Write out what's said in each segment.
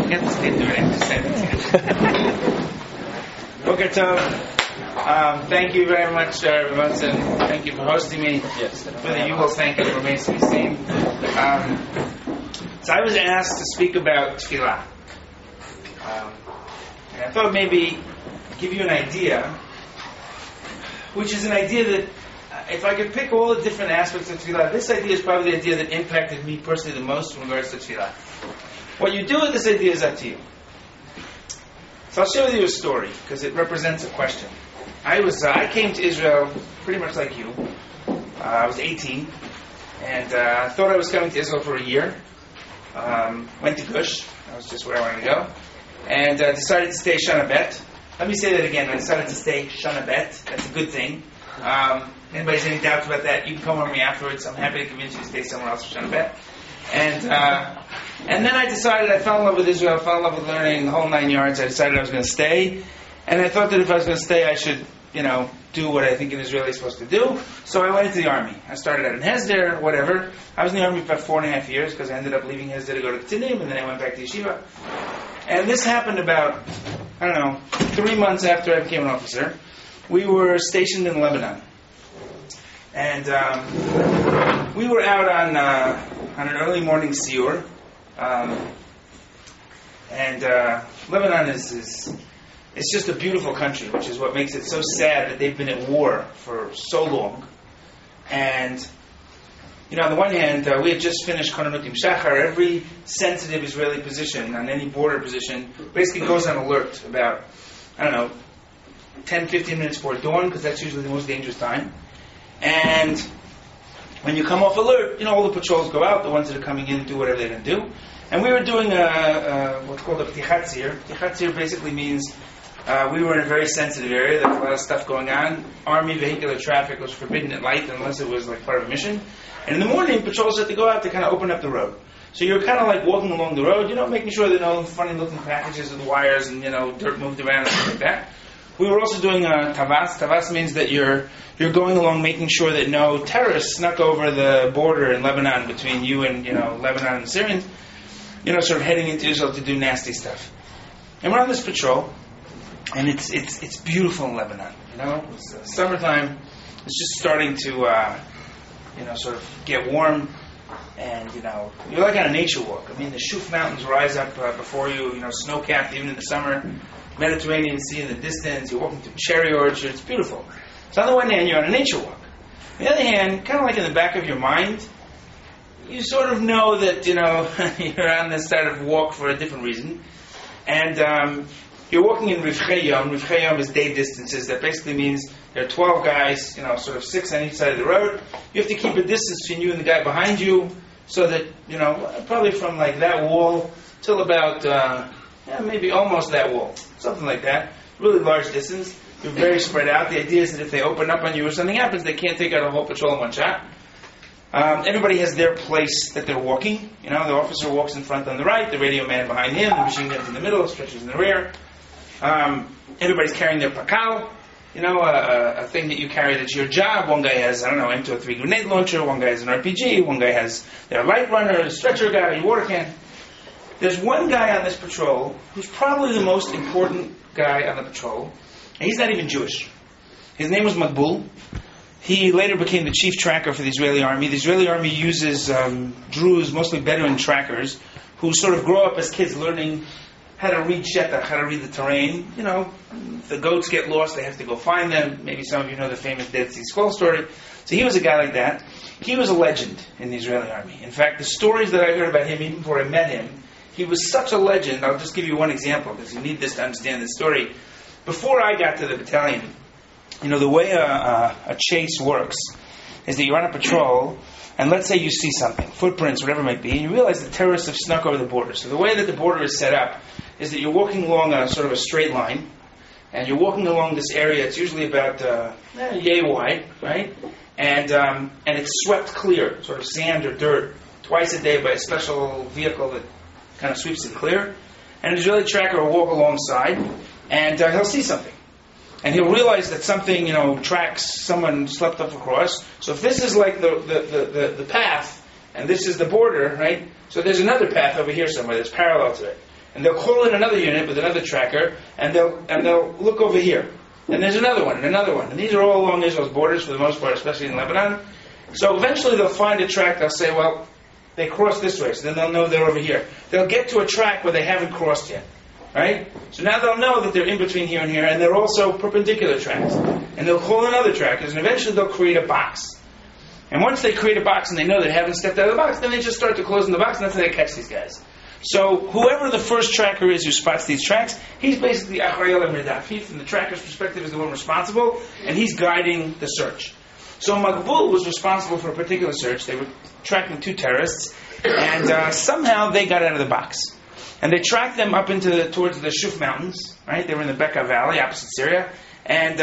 Get this kid doing it. Boker Tov. Thank you very much, Ramonson. Thank you for hosting me. Yes. For the Yuval, thank you for remains to be seen. So I was asked to speak about tefillah. And I thought maybe give you an idea, which is an idea that if I could pick all the different aspects of tefillah, this idea is probably the idea that impacted me personally the most in regards to tefillah. What you do with this idea is up to you. So I'll share with you a story, because it represents a question. I came to Israel pretty much like you. I was 18, and I thought I was coming to Israel for a year. Went to Gush, that was just where I wanted to go, and decided to stay Shana Bet. Let me say that again, I decided to stay Shana Bet. That's a good thing. Anybody has any doubts about that, you can come on me afterwards. I'm happy to convince you to stay somewhere else for Shana Bet. And then I decided, I fell in love with Israel, fell in love with learning, the whole 9 yards. I decided I was going to stay. And I thought that if I was going to stay, I should, do what I think an Israeli is supposed to do. So I went into the army. I started out in Hesder, whatever. I was in the army for about 4.5 years, because I ended up leaving Hesder to go to Ktinim, and then I went back to Yeshiva. And this happened about, 3 months after I became an officer. We were stationed in Lebanon. And we were out on an early morning siyur. Lebanon it's just a beautiful country, which is what makes it so sad that they've been at war for so long. And, on the one hand, we had just finished Konanutim Shachar. Every sensitive Israeli position, on any border position, basically goes on alert about, 10, 15 minutes before dawn, because that's usually the most dangerous time. And when you come off alert, all the patrols go out, the ones that are coming in do whatever they're going to do. And we were doing what's called a Ptichat Tzir. Ptichat Tzir basically means we were in a very sensitive area. There was a lot of stuff going on. Army vehicular traffic was forbidden at night unless it was like part of a mission. And in the morning, patrols had to go out to kind of open up the road. So you're kind of like walking along the road, making sure that no funny-looking packages with wires and, dirt moved around and stuff like that. We were also doing Tavas. Tavas means that you're going along making sure that no terrorists snuck over the border in Lebanon between you and, Lebanon and the Syrians. Sort of heading into Israel to do nasty stuff. And we're on this patrol, and it's beautiful in Lebanon. It's summertime. It's just starting to, sort of get warm, and you're like on a nature walk. I mean, the Shuf Mountains rise up before you. Snow-capped even in the summer. Mediterranean Sea in the distance. You're walking through cherry orchards. It's beautiful. So on the one hand, you're on a nature walk. On the other hand, kind of like in the back of your mind, you sort of know that, you're on this sort of walk for a different reason. And you're walking in Rivchei Yom. Rivchei Yom is day distances. That basically means there are 12 guys, sort of 6 on each side of the road. You have to keep a distance between you and the guy behind you so that, probably from like that wall till about, maybe almost that wall. Something like that. Really large distance. You're very spread out. The idea is that if they open up on you or something happens, they can't take out a whole patrol in one shot. Everybody has their place that they're walking. The officer walks in front on the right, the radio man behind him, the machine gun's in the middle, stretchers in the rear. Everybody's carrying their pakal, a thing that you carry that's your job. One guy has, M203 grenade launcher, one guy has an RPG, one guy has their light runner, a stretcher guy, a water can. There's one guy on this patrol who's probably the most important guy on the patrol, and he's not even Jewish. His name was Makbul. He later became the chief tracker for the Israeli army. The Israeli army uses Druze, mostly Bedouin trackers, who sort of grow up as kids learning how to read Shetach, how to read the terrain. The goats get lost, they have to go find them. Maybe some of you know the famous Dead Sea Scroll story. So he was a guy like that. He was a legend in the Israeli army. In fact, the stories that I heard about him, even before I met him, he was such a legend. I'll just give you one example, because you need this to understand the story. Before I got to the battalion, the way a chase works is that you're on a patrol, and let's say you see something, footprints, whatever it might be, and you realize the terrorists have snuck over the border. So the way that the border is set up is that you're walking along a sort of a straight line, and you're walking along this area. It's usually about yay wide, right? And it's swept clear, sort of sand or dirt, twice a day by a special vehicle that kind of sweeps it clear. And an Israeli tracker will walk alongside, and he'll see something. And he'll realize that something, tracks someone slept up across. So if this is like the path, and this is the border, right? So there's another path over here somewhere that's parallel to it. And they'll call in another unit with another tracker, and they'll look over here. And there's another one, and another one. And these are all along Israel's borders for the most part, especially in Lebanon. So eventually they'll find a track, they'll say, well, they crossed this way, so then they'll know they're over here. They'll get to a track where they haven't crossed yet. Right? So now they'll know that they're in between here and here, and they're also perpendicular tracks. And they'll call in other trackers, and eventually they'll create a box. And once they create a box and they know they haven't stepped out of the box, then they just start to close in the box, and that's how they catch these guys. So whoever the first tracker is who spots these tracks, he's basically Achrei al Mirdaf. He, from the tracker's perspective, is the one responsible, and he's guiding the search. So Magbul was responsible for a particular search. They were tracking 2 terrorists, and somehow they got out of the box. And they tracked them up towards the Shuf Mountains. Right? They were in the Bekaa Valley, opposite Syria, and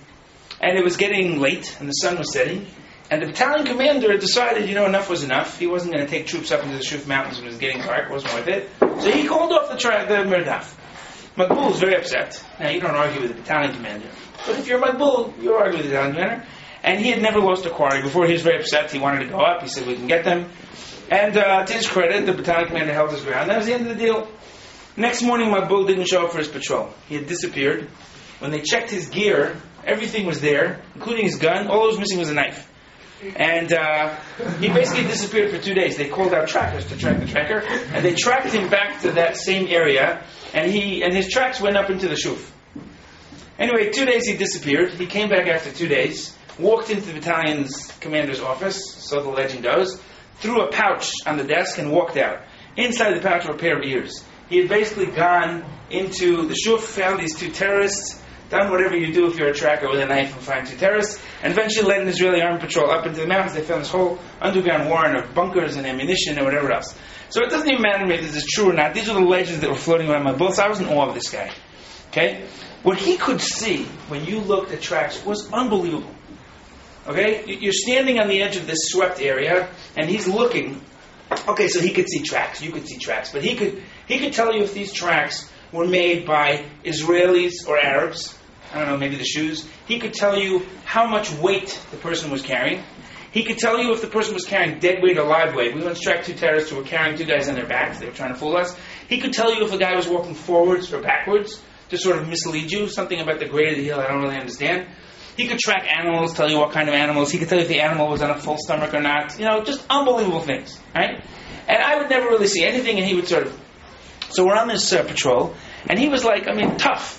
it was getting late, and the sun was setting. And the battalion commander decided, enough was enough. He wasn't going to take troops up into the Shuf Mountains when it was getting dark. It wasn't worth it. So he called off the Mirdaf. Magbul was very upset. Now, you don't argue with the battalion commander. But if you're Magbul, you argue with the battalion commander. And he had never lost a quarry before. He was very upset. He wanted to go up. He said, we can get them. And to his credit, the battalion commander held his ground. That was the end of the deal. Next morning, Magbul didn't show up for his patrol. He had disappeared. When they checked his gear, everything was there, including his gun. All that was missing was a knife. And he basically disappeared for 2 days. They called out trackers to track the tracker, and they tracked him back to that same area, and his tracks went up into the Shuf. Anyway, 2 days he disappeared. He came back after 2 days, walked into the battalion's commander's office, so the legend goes, threw a pouch on the desk and walked out. Inside the pouch were a pair of ears. He had basically gone into the Shuf, found these 2 terrorists, done whatever you do if you're a tracker with a knife and find 2 terrorists, and eventually led an Israeli army patrol up into the mountains. They found this whole underground warren of bunkers and ammunition and whatever else. So it doesn't even matter to me if this is true or not. These are the legends that were floating around my book. So I was in awe of this guy. Okay? What he could see when you looked at tracks was unbelievable. Okay? You're standing on the edge of this swept area, and he's looking. Okay, so he could see tracks. You could see tracks. But he could tell you if these tracks were made by Israelis or Arabs. I don't know, maybe the shoes. He could tell you how much weight the person was carrying. He could tell you if the person was carrying dead weight or live weight. We once tracked 2 terrorists who were carrying 2 guys on their backs. They were trying to fool us. He could tell you if a guy was walking forwards or backwards to sort of mislead you. Something about the grade of the hill I don't really understand. He could track animals, tell you what kind of animals. He could tell you if the animal was on a full stomach or not. Just unbelievable things. Right? And I would never really see anything, and he would sort of... So we're on this patrol, and he was tough,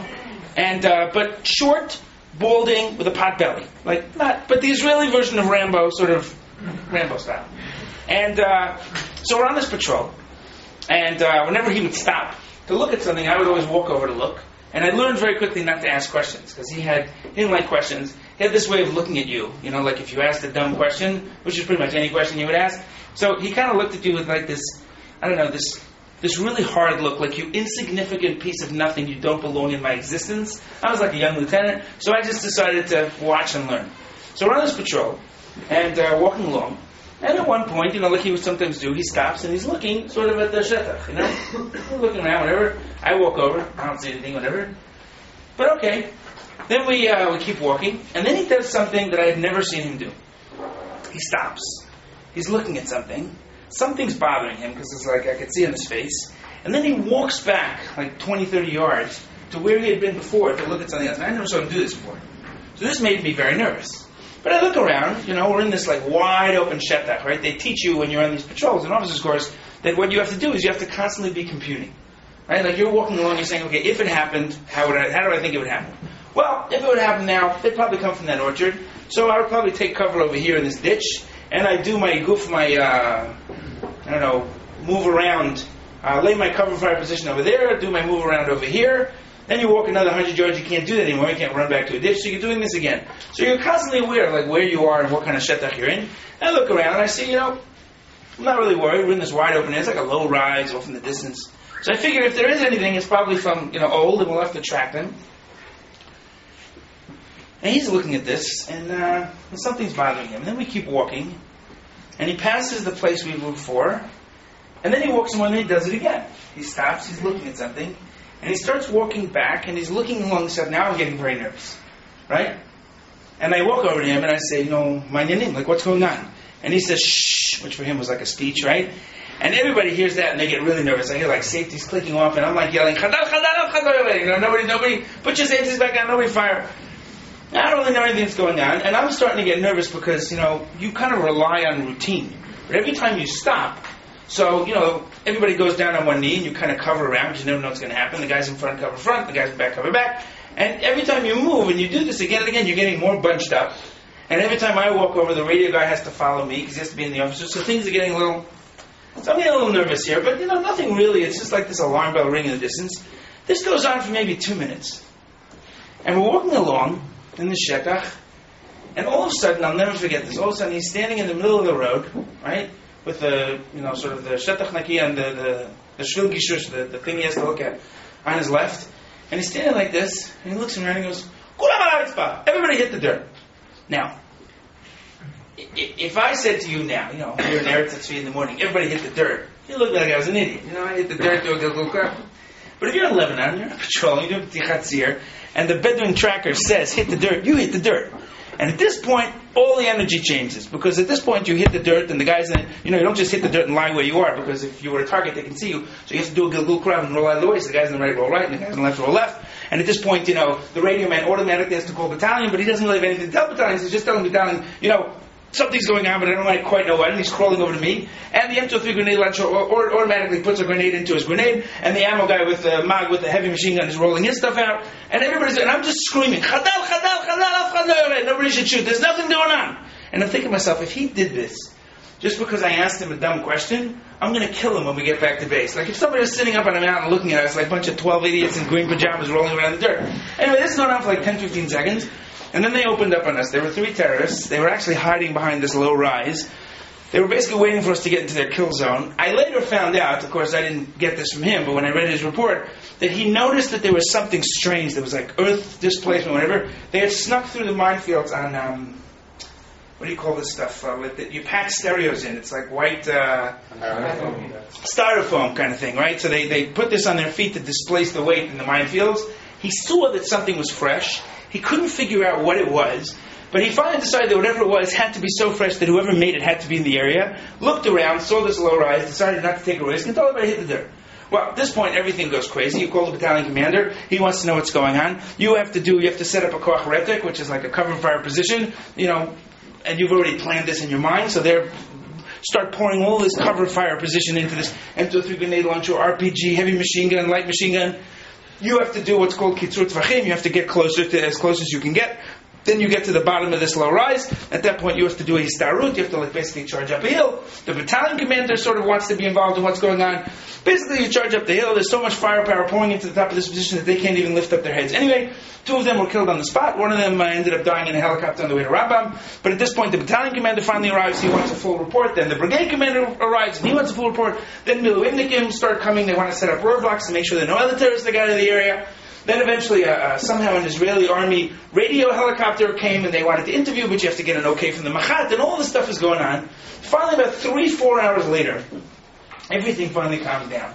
and but short, balding, with a pot belly, but the Israeli version of Rambo, sort of Rambo style. And so we're on this patrol, and whenever he would stop to look at something, I would always walk over to look, and I learned very quickly not to ask questions because he didn't like questions. He had this way of looking at you, like if you asked a dumb question, which is pretty much any question you would ask. So he kind of looked at you with this, I don't know, this really hard look, like you insignificant piece of nothing, you don't belong in my existence. I was like a young lieutenant, so I just decided to watch and learn. So we're on this patrol, and walking along, and at one point, like he would sometimes do, he stops and he's looking sort of at the shetach, looking around, whatever. I walk over, I don't see anything, whatever. But okay. Then we keep walking, and then he does something that I had never seen him do. He stops. He's looking at something. Something's bothering him because it's I could see on his face. And then he walks back 20, 30 yards to where he had been before to look at something else. And I never saw him do this before. So this made me very nervous. But I look around, we're in this wide open shetach, right? They teach you when you're on these patrols in officers' course that what you have to do is you have to constantly be computing. Right? You're walking along, you're saying, okay, if it happened, how do I think it would happen? Well, if it would happen now, they'd probably come from that orchard. So I would probably take cover over here in this ditch. And I do my move around, lay my cover fire position over there, do my move around over here. Then you walk another 100 yards, you can't do that anymore, you can't run back to a ditch, so you're doing this again. So you're constantly aware of where you are and what kind of shetach you're in. And I look around and I see, I'm not really worried, we're in this wide open area, it's like a low rise off in the distance. So I figure if there is anything, it's probably from, old, and we'll have to track them. And he's looking at this, and something's bothering him. And then we keep walking, and he passes the place we moved for, and then he walks in one, and he does it again. He stops, he's looking at something, and he starts walking back, and he's looking along the side. Now I'm getting very nervous, right? And I walk over to him, and I say, my name, what's going on? And he says, shh, which for him was like a speech, right? And everybody hears that and they get really nervous. I hear like safeties clicking off and I'm like yelling, Chadal, Chadal, Chadal, nobody, put your safeties back on, nobody fire. I don't really know anything that's going on, and I'm starting to get nervous because, you kind of rely on routine. But every time you stop, so, everybody goes down on one knee and you kind of cover around because you never know what's going to happen. The guys in front cover front, the guys in back cover back. And every time you move and you do this again and again, you're getting more bunched up. And every time I walk over, the radio guy has to follow me because he has to be in the office. So things are getting so I'm getting a little nervous here. But, nothing really. It's just like this alarm bell ringing in the distance. This goes on for maybe 2 minutes. And we're walking along in the Shetach, and all of a sudden, I'll never forget this, all of a sudden he's standing in the middle of the road, right, with the, sort of the Shetach Nakia and the Shvil Gishush, the thing he has to look at, on his left, and he's standing like this, and he looks around and he goes, Kulam al haritzpah, everybody hit the dirt. Now, if I said to you now, you're in Eretz at 3 in the morning, everybody hit the dirt, you look like I was an idiot, I hit the dirt, do a Gilgul Krab. But if you're in Lebanon, you're on patrol, you're doing P'tichat Tzir, and the Bedouin tracker says, hit the dirt, you hit the dirt. And at this point, all the energy changes. Because at this point, you hit the dirt, and the guys in it, you don't just hit the dirt and lie where you are, because if you were a target, they can see you. So you have to do a Gilgul Krab and roll out of the way, so the guys in the right roll right, and the guys in the left roll left. And at this point, the radio man automatically has to call battalion, but he doesn't really have anything to tell battalion, so he's just telling battalion, something's going on, but I don't quite know what, and he's crawling over to me. And the M203 grenade launcher automatically puts a grenade into his grenade, and the ammo guy with the mag with the heavy machine gun is rolling his stuff out, and and I'm just screaming, Chadal, Chadal, Chadal, Chadal, nobody should shoot, there's nothing going on. And I'm thinking to myself, if he did this, just because I asked him a dumb question, I'm going to kill him when we get back to base. Like if somebody was sitting up on a mountain looking at us like a bunch of 12 idiots in green pajamas rolling around the dirt. Anyway, this is going on for like 10-15 seconds. And then they opened up on us. There were 3 terrorists. They were actually hiding behind this low rise. They were basically waiting for us to get into their kill zone. I later found out, of course I didn't get this from him, but when I read his report, that he noticed that there was something strange. There was like earth displacement, whatever. They had snuck through the minefields on, what do you call this stuff? You pack stereos in. It's like white styrofoam kind of thing, right? So they put this on their feet to displace the weight in the minefields. He saw that something was fresh. He couldn't figure out what it was, but he finally decided that whatever it was had to be so fresh that whoever made it had to be in the area, looked around, saw this low rise, decided not to take a risk, and told everybody to hit the dirt. Well, at this point, everything goes crazy. You call the battalion commander. He wants to know what's going on. You have to set up a koach retek, which is like a cover fire position, and you've already planned this in your mind, so start pouring all this cover fire position into this M203 grenade launcher, RPG, heavy machine gun, light machine gun. You have to do what's called kitzur tvachim. You have to get as close as you can get. Then you get to the bottom of this low rise. At that point, you have to do a histarut. You have to basically charge up a hill. The battalion commander sort of wants to be involved in what's going on. Basically, you charge up the hill. There's so much firepower pouring into the top of this position that they can't even lift up their heads. Anyway, 2 of them were killed on the spot. One of them ended up dying in a helicopter on the way to Rambam. But at this point, the battalion commander finally arrives. He wants a full report. Then the brigade commander arrives, and he wants a full report. Then Miluimnikim start coming. They want to set up roadblocks to make sure that no other terrorists get out of the area. Then eventually, somehow an Israeli army radio helicopter came and they wanted to interview, but you have to get an okay from the Machat, and all this stuff is going on. Finally, about 3-4 hours later, everything finally calms down.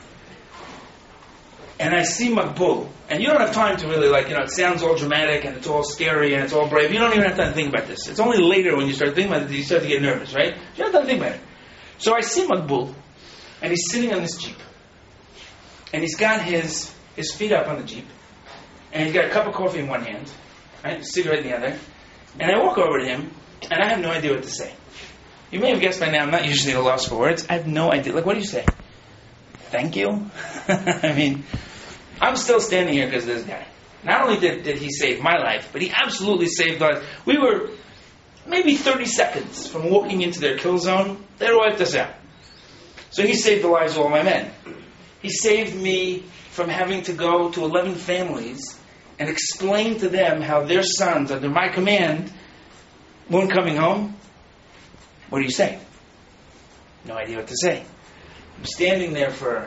And I see Makbul, and you don't have time to really it sounds all dramatic and it's all scary and it's all brave. You don't even have time to think about this. It's only later when you start thinking about it that you start to get nervous, right? You don't have time to think about it. So I see Makbul, and he's sitting on this Jeep. And he's got his feet up on the Jeep. And he's got a cup of coffee in one hand, right, a cigarette in the other. And I walk over to him, and I have no idea what to say. You may have guessed by now, I'm not usually at a loss for words. I have no idea. What do you say? Thank you? I mean, I'm still standing here because of this guy. Not only did he save my life, but he absolutely saved ours. We were maybe 30 seconds from walking into their kill zone. They wiped us out. So he saved the lives of all my men. He saved me from having to go to 11 families and explain to them how their sons, under my command, weren't coming home. What do you say? No idea what to say. I'm standing there for,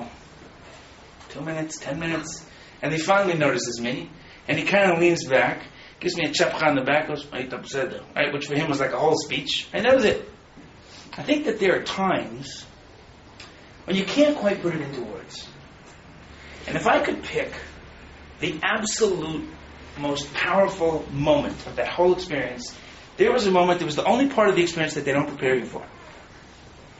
2 minutes, 10 minutes, and he finally notices me, and he kind of leans back, gives me a chapcha on the back, goes, right, which for him was like a whole speech, and that was it. I think that there are times when you can't quite put it into words. And if I could pick the absolute most powerful moment of that whole experience, there was a moment that was the only part of the experience that they don't prepare you for.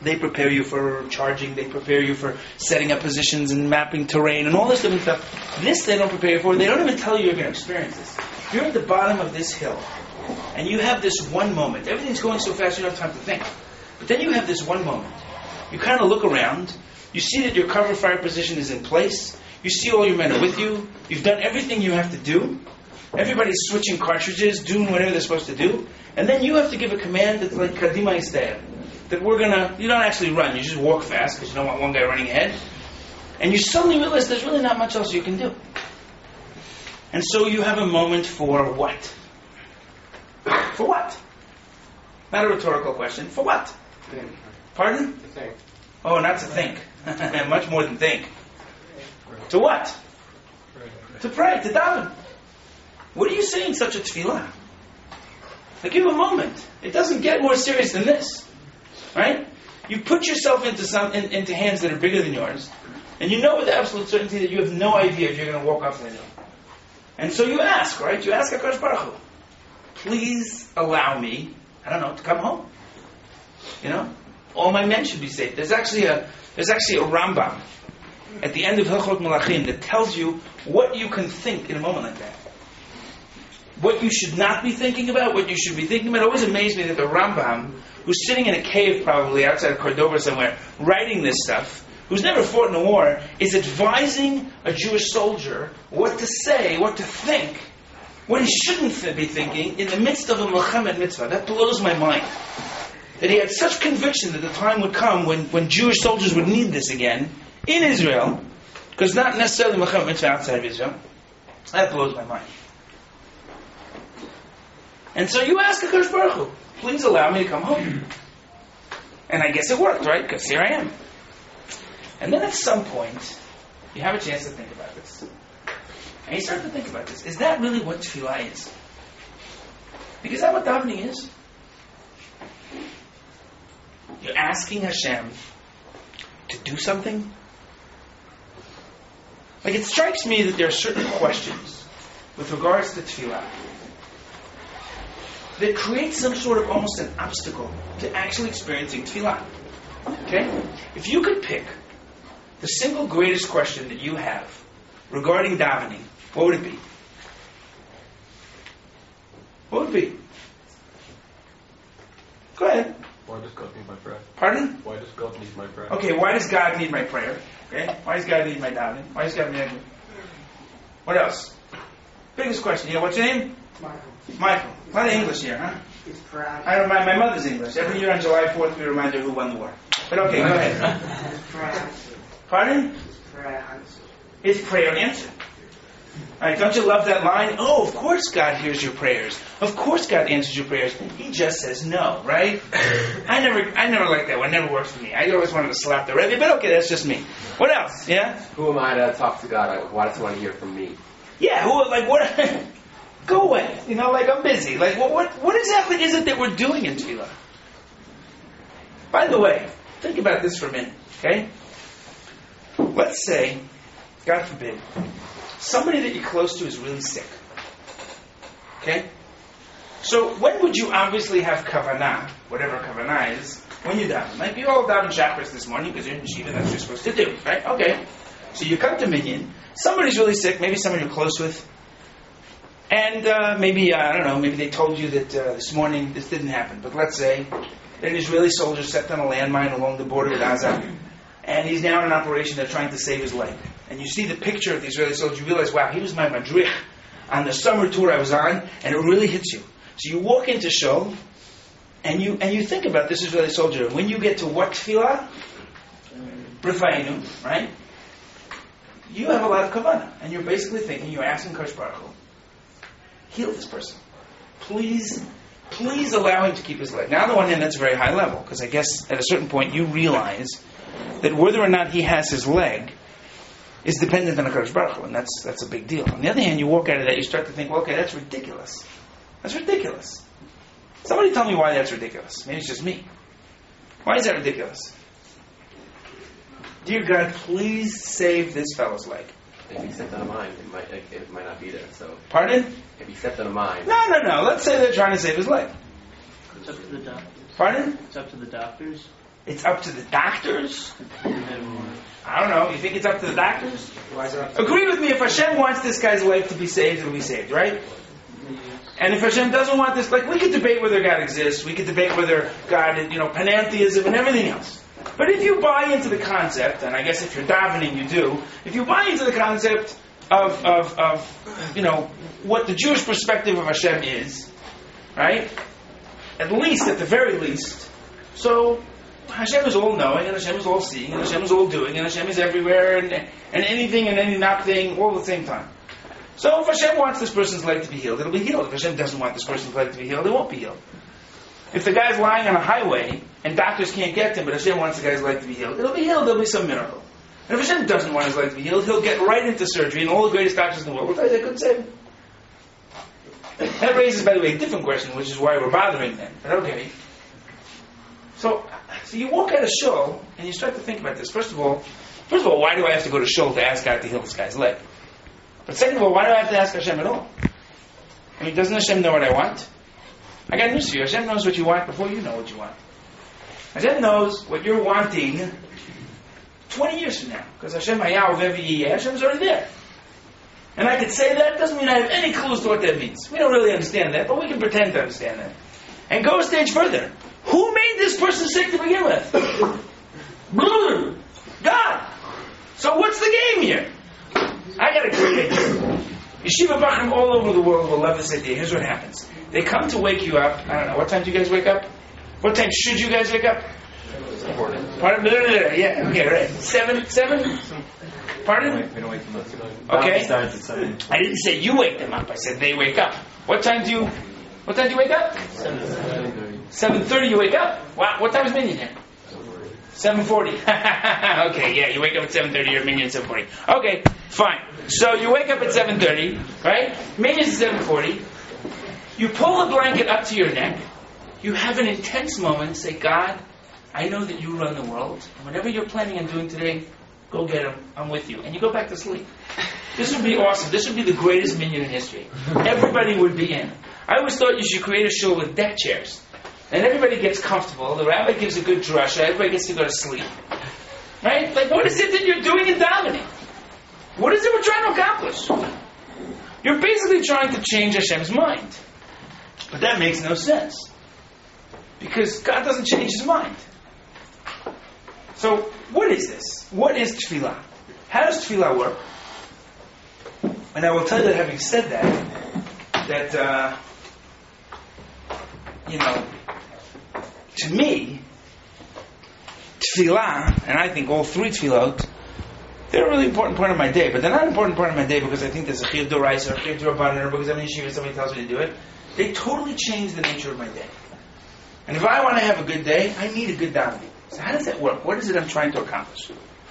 They prepare you for charging. They prepare you for setting up positions and mapping terrain and all this different stuff. This they don't prepare you for. They don't even tell you you're going to experience this. You're at the bottom of this hill, and you have this one moment. Everything's going so fast you don't have time to think. But then you have this one moment. You kind of look around. You see that your cover fire position is in place. You see all your men are with you. You've done everything you have to do. Everybody's switching cartridges, doing whatever they're supposed to do. And then you have to give a command that's like Kadima Yisrael. That you don't actually run, you just walk fast because you don't want one guy running ahead. And you suddenly realize there's really not much else you can do. And so you have a moment for what? For what? Not a rhetorical question. For what? Think. Pardon? To think. Oh, not to think. Much more than think. To what? To pray, to daven. What do you say in such a tefillah? Like, give a moment. It doesn't get more serious than this. Right? You put yourself into hands that are bigger than yours, and you know with absolute certainty that you have no idea if you're going to walk off the hill. And so you ask, right? You ask HaKadosh Baruch Hu, please allow me, I don't know, to come home. You know? All my men should be safe. There's actually a Rambam at the end of Hilchot Melachim that tells you what you can think in a moment like that. What you should not be thinking about, what you should be thinking about. It always amazed me that the Rambam, who's sitting in a cave probably outside of Cordova somewhere, writing this stuff, who's never fought in a war, is advising a Jewish soldier what to say, what to think, what he shouldn't be thinking in the midst of a Muhammad mitzvah. That blows my mind. That he had such conviction that the time would come when Jewish soldiers would need this again in Israel, because not necessarily Muhammad mitzvah outside of Israel. That blows my mind. And so you ask HaKadosh Baruch Hu, please allow me to come home. And I guess it worked, right? Because here I am. And then at some point, you have a chance to think about this. And you start to think about this. Is that really what tefillah is? Because that what davening is? You're asking Hashem to do something? Like, it strikes me that there are certain questions with regards to tefillah that creates some sort of almost an obstacle to actually experiencing tefillah. Okay? If you could pick the single greatest question that you have regarding davening, what would it be? What would it be? Go ahead. Why does God need my prayer? Pardon? Why does God need my prayer? Okay, why does God need my prayer? Okay? Why does God need my davening? Why does God need... What else? Biggest question. You know, what's your name? Michael. A lot of English here, huh? It's proud. I don't mind. My mother's English. Every year on July 4th, we remind her who won the war. But okay, go ahead. It's proud. Pardon? It's proud. Is prayer answered? All right, don't you love that line? Oh, of course God hears your prayers. Of course God answers your prayers. He just says no, right? I never liked that one. It never worked for me. I always wanted to slap the Rebbe, but okay, that's just me. What else? Yeah? Who am I to talk to God? Why does he want to hear from me? Yeah, what? Go away. You know, like, I'm busy. Like, what exactly is it that we're doing in tefillah? By the way, think about this for a minute, okay? Let's say, God forbid, somebody that you're close to is really sick. Okay? So, when would you obviously have kavanah, whatever kavanah is, when you daven? Like, you all daven Shacharis this morning because you're in Shiva, that's what you're supposed to do, right? Okay. So you come to Minyan, somebody's really sick, maybe someone you're close with, and maybe they told you that this morning this didn't happen, but let's say that an Israeli soldier stepped on a landmine along the border with Gaza, and he's now in an operation, they're trying to save his leg. And you see the picture of the Israeli soldier, you realize, wow, he was my madrich on the summer tour I was on, and it really hits you. So you walk into Shul, and you think about this Israeli soldier. When you get to what tefillah? B'rifayinu, right? You have a lot of kavanah, and you're basically thinking, you're asking Kosh Baruch Hu, heal this person. Please allow him to keep his leg. Now, on the one hand, that's a very high level, because I guess at a certain point you realize that whether or not he has his leg is dependent on HaKadosh Baruch Hu, and that's a big deal. On the other hand, you walk out of that, you start to think, well, okay, that's ridiculous. That's ridiculous. Somebody tell me why that's ridiculous. Maybe it's just me. Why is that ridiculous? Dear God, please save this fellow's leg. If he stepped on a mine, it might not be there. So, pardon? if he stepped on a mine, No. Let's say they're trying to save his leg. It's up to the doctors. Pardon? It's up to the doctors. It's up to the doctors? I don't know. You think it's up to the doctors? Why is it up? Agree with me, if Hashem wants this guy's life to be saved, it'll be saved, right? And if Hashem doesn't want this, like, we could debate whether God exists, we could debate whether God, panentheism and everything else. But if you buy into the concept, and I guess if you're davening you do, if you buy into the concept of what the Jewish perspective of Hashem is, right? At the very least, so Hashem is all knowing, and Hashem is all seeing, and Hashem is all doing, and Hashem is everywhere, and anything and any not thing, all at the same time. So if Hashem wants this person's leg to be healed, it'll be healed. If Hashem doesn't want this person's leg to be healed, it won't be healed. If the guy's lying on a highway, and doctors can't get him, but Hashem wants the guy's leg to be healed, it'll be healed, there'll be some miracle. And if Hashem doesn't want his leg to be healed, he'll get right into surgery, and all the greatest doctors in the world will tell you they couldn't save him. That raises, by the way, a different question, which is why we're bothering them. But okay. So you walk out of shul, and you start to think about this. First of all, why do I have to go to shul to ask God to heal this guy's leg? But second of all, why do I have to ask Hashem at all? I mean, doesn't Hashem know what I want? I got news for you. Hashem knows what you want before you know what you want. Hashem knows what you're wanting 20 years from now. Because Hashem Hayav Evi Hashem's already there. And I could say that, doesn't mean I have any clues to what that means. We don't really understand that, but we can pretend to understand that. And go a stage further. Who made this person sick to begin with? God! So what's the game here? I got a great idea. Yeshiva Bachrim all over the world will love this idea. Here's what happens. They come to wake you up. I don't know. What time do you guys wake up? What time should you guys wake up? Pardon? Yeah, okay, right. 7? Pardon? We don't wake them up. Okay. Starts at 7. I didn't say you wake them up. I said they wake up. What time do you wake up? 7:30 you wake up? Wow. What time is Minyan here? 7:40. Okay, yeah, you wake up at 7:30, you're Minyan at 7:40. Okay, fine. So you wake up at 7:30, right? Minyan is 7:40. You pull the blanket up to your neck. You have an intense moment. Say, God, I know that you run the world. And whatever you're planning on doing today, go get him. I'm with you. And you go back to sleep. This would be awesome. This would be the greatest Minyan in history. Everybody would be in. I always thought you should create a shul with deck chairs. And everybody gets comfortable. The rabbi gives a good drasha. Everybody gets to go to sleep. Right? Like, what is it that you're doing in davening? What is it we're trying to accomplish? You're basically trying to change Hashem's mind. But that makes no sense. Because God doesn't change His mind. So, what is this? What is tefillah? How does tefillah work? And I will tell you that having said that, to me, tefillah, and I think all three tefillot, they're a really important part of my day. But they're not an important part of my day because I think there's a chiyuv d'oraisa or a chiyuv d'rabbanan, or because I'm in yeshiva, somebody tells me to do it. They totally change the nature of my day. And if I want to have a good day, I need a good davening. So how does that work? What is it I'm trying to accomplish?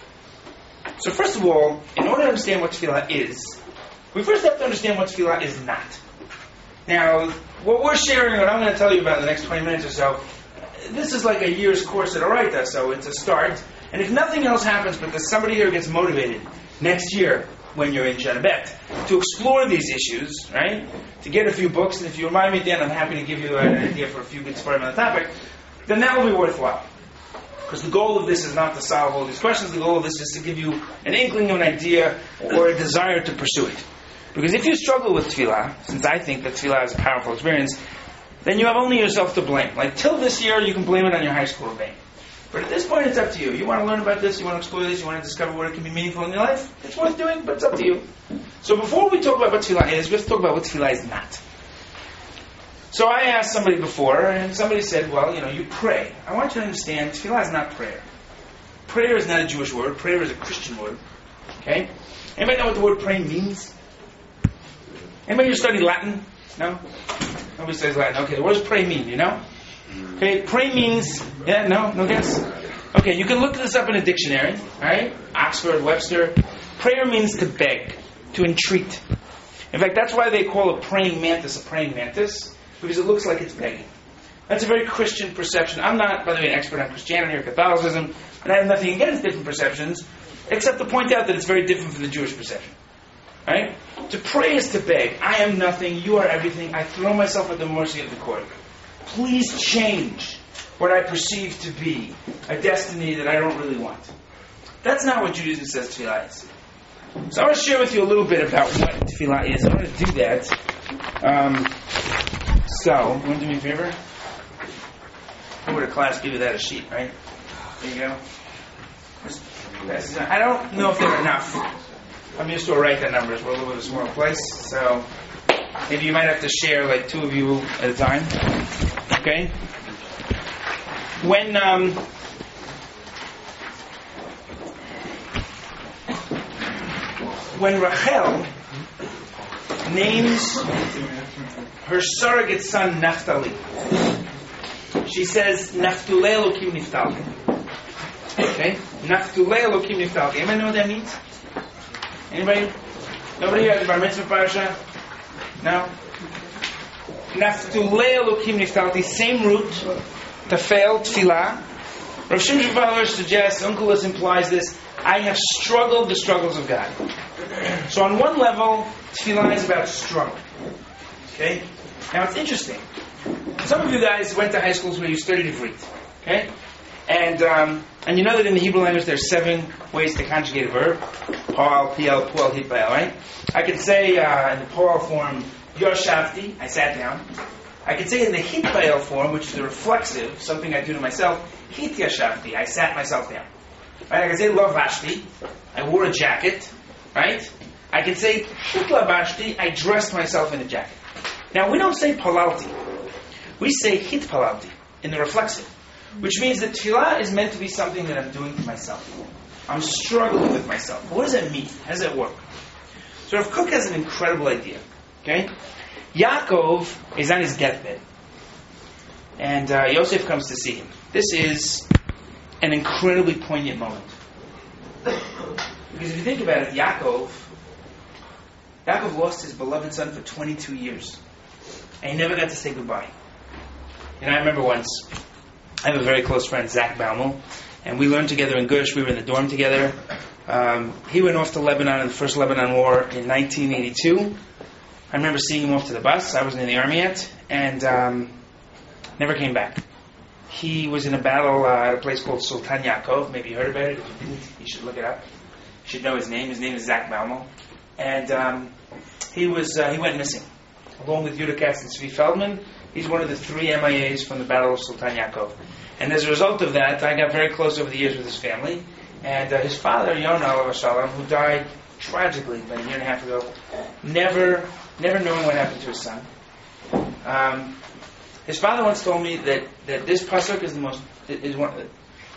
So first of all, in order to understand what tefillah is, we first have to understand what tefillah is not. Now, what we're sharing, what I'm going to tell you about in the next 20 minutes or so, this is like a year's course at Oraita, so it's a start. And if nothing else happens but that somebody here gets motivated next year, when you're in Shana Bet, to explore these issues, right? To get a few books, and if you remind me at the end, I'm happy to give you an idea for a few good sparring on the topic, then that will be worthwhile. Because the goal of this is not to solve all these questions, the goal of this is to give you an inkling of an idea or a desire to pursue it. Because if you struggle with tefillah, since I think that tefillah is a powerful experience, then you have only yourself to blame. Like, till this year, you can blame it on your high school bang. But at this point, it's up to you. You want to learn about this, you want to explore this, you want to discover what it can be meaningful in your life, it's worth doing, but it's up to you. So before we talk about what tefillah is, we have to talk about what tefillah is not. So I asked somebody before, and somebody said, well, you pray. I want you to understand, tefillah is not prayer. Prayer is not a Jewish word. Prayer is a Christian word. Okay? Anybody know what the word pray means? Anybody here study Latin? No? Nobody studies Latin. Okay, what does pray mean, you know? Okay, pray means... Yeah, no guess? Okay, you can look this up in a dictionary, right? Oxford, Webster. Prayer means to beg, to entreat. In fact, that's why they call a praying mantis, because it looks like it's begging. That's a very Christian perception. I'm not, by the way, an expert on Christianity or Catholicism, and I have nothing against different perceptions, except to point out that it's very different from the Jewish perception. Right? To pray is to beg. I am nothing, you are everything. I throw myself at the mercy of the court. Please change. what I perceive to be a destiny that I don't really want. That's not what Judaism says tefillah is. So I want to share with you a little bit about what tefillah is. I want to do that. So, you want to do me a favor? Go to class, give you that a sheet, right? There you go. I don't know if they're enough. I'm used to write the numbers. We're a little bit of a small place, so maybe you might have to share like two of you at a time. Okay? When Rachel names her surrogate son Naphtali, she says, Naftulei Elokim Niftalti. Okay? Naftulei Elokim Niftalti. Anybody know what that means? Anybody? Nobody here at the Bar Mitzvah Parasha? No? Naftulei Elokim Niftalti. Same root. Tafel, Tfilah. Rav Shimon Fowler suggests, Onkelos implies this, I have struggled the struggles of God. So on one level, Tfilah is about struggle. Okay? Now it's interesting. Some of you guys went to high schools where you studied Ivrit. Okay? And you know that in the Hebrew language there's 7 ways to conjugate a verb. Paul, Piel, Puel, Hitbael, right? I could say in the Paul form, Yoshavti, I sat down. I could say in the Hitbael form, which is the reflexive, something I do to myself, Hityashavti, I sat myself down. Right? I could say Lavashti, I wore a jacket. Right? I could say Hitlabashti, I dressed myself in a jacket. Now we don't say Palalti. We say Hitpalalti in the reflexive. Which means that tefillah is meant to be something that I'm doing to myself. I'm struggling with myself. What does that mean? How does that work? So Rav Kook has an incredible idea. Okay? Yaakov is on his deathbed. And Yosef comes to see him. This is an incredibly poignant moment. Because if you think about it, Yaakov lost his beloved son for 22 years. And he never got to say goodbye. You know, I remember once, I have a very close friend, Zach Baumel, and we learned together in Gush. We were in the dorm together. He went off to Lebanon in the first Lebanon War in 1982. I remember seeing him off to the bus. I wasn't in the army yet. And never came back. He was in a battle at a place called Sultan Yaakov. Maybe you heard about it. If you didn't, you should look it up. You should know his name. His name is Zach Baumel. And he went missing. Along with Yudah Katz and Zvi Feldman, he's one of the 3 MIAs from the Battle of Sultan Yaakov. And as a result of that, I got very close over the years with his family. And his father, Yonah Alav Shalom, who died tragically about a year and a half ago, never knowing what happened to his son. His father once told me that this pasuk is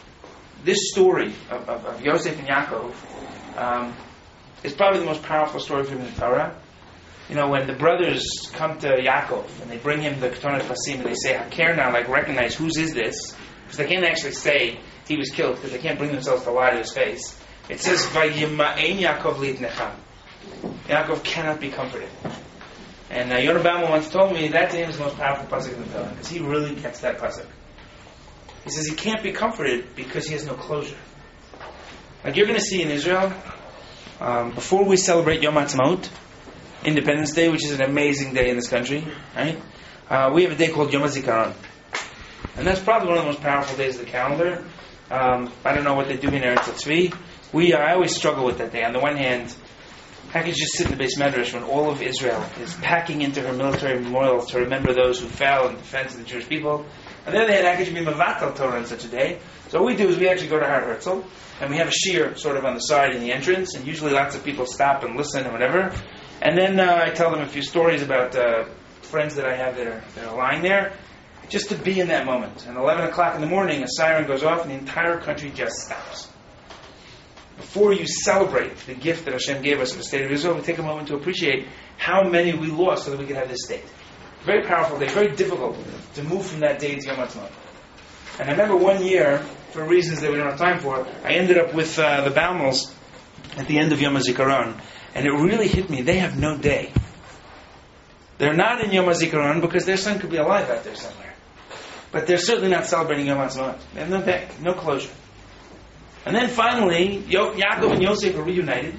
this story of Yosef and Yaakov is probably the most powerful story from the Torah. You know, when the brothers come to Yaakov and they bring him the Ketonot Fasim and they say, Haker now, like recognize whose is this? Because they can't actually say he was killed because they can't bring themselves to lie to his face. It says, Vayima'en Yaakov li'itnecham. Yaakov cannot be comforted. And Yonah Baumel once told me that to him is the most powerful pasuk in the Torah because he really gets that pasuk. He says he can't be comforted because he has no closure. Like you're going to see in Israel, before we celebrate Yom Ha'atzmaut, Independence Day, which is an amazing day in this country, right? We have a day called Yom HaZikaron. And that's probably one of the most powerful days of the calendar. I don't know what they do in Eretz Tzvi. I always struggle with that day. On the one hand, how can you just sit in the base medrash when all of Israel is packing into her military memorials to remember those who fell in defense of the Jewish people? On the other hand, how could you be mevatel Torah on such a day? So what we do is we actually go to Har Herzl, and we have a shiur sort of on the side in the entrance, and usually lots of people stop and listen and whatever. And then I tell them a few stories about friends that I have that are lying there, just to be in that moment. And 11 o'clock in the morning, a siren goes off, and the entire country just stops. Before you celebrate the gift that Hashem gave us of the state of Israel, we take a moment to appreciate how many we lost so that we could have this state. Very powerful day, very difficult to move from that day to Yom Ha'atzmaut. And I remember one year, for reasons that we don't have time for, I ended up with the Baumels at the end of Yom HaZikaron. And it really hit me, they have no day. They're not in Yom HaZikaron because their son could be alive out there somewhere. But they're certainly not celebrating Yom Ha'atzmaut. They have no day, no closure. And then finally, Yaakov and Yosef are reunited.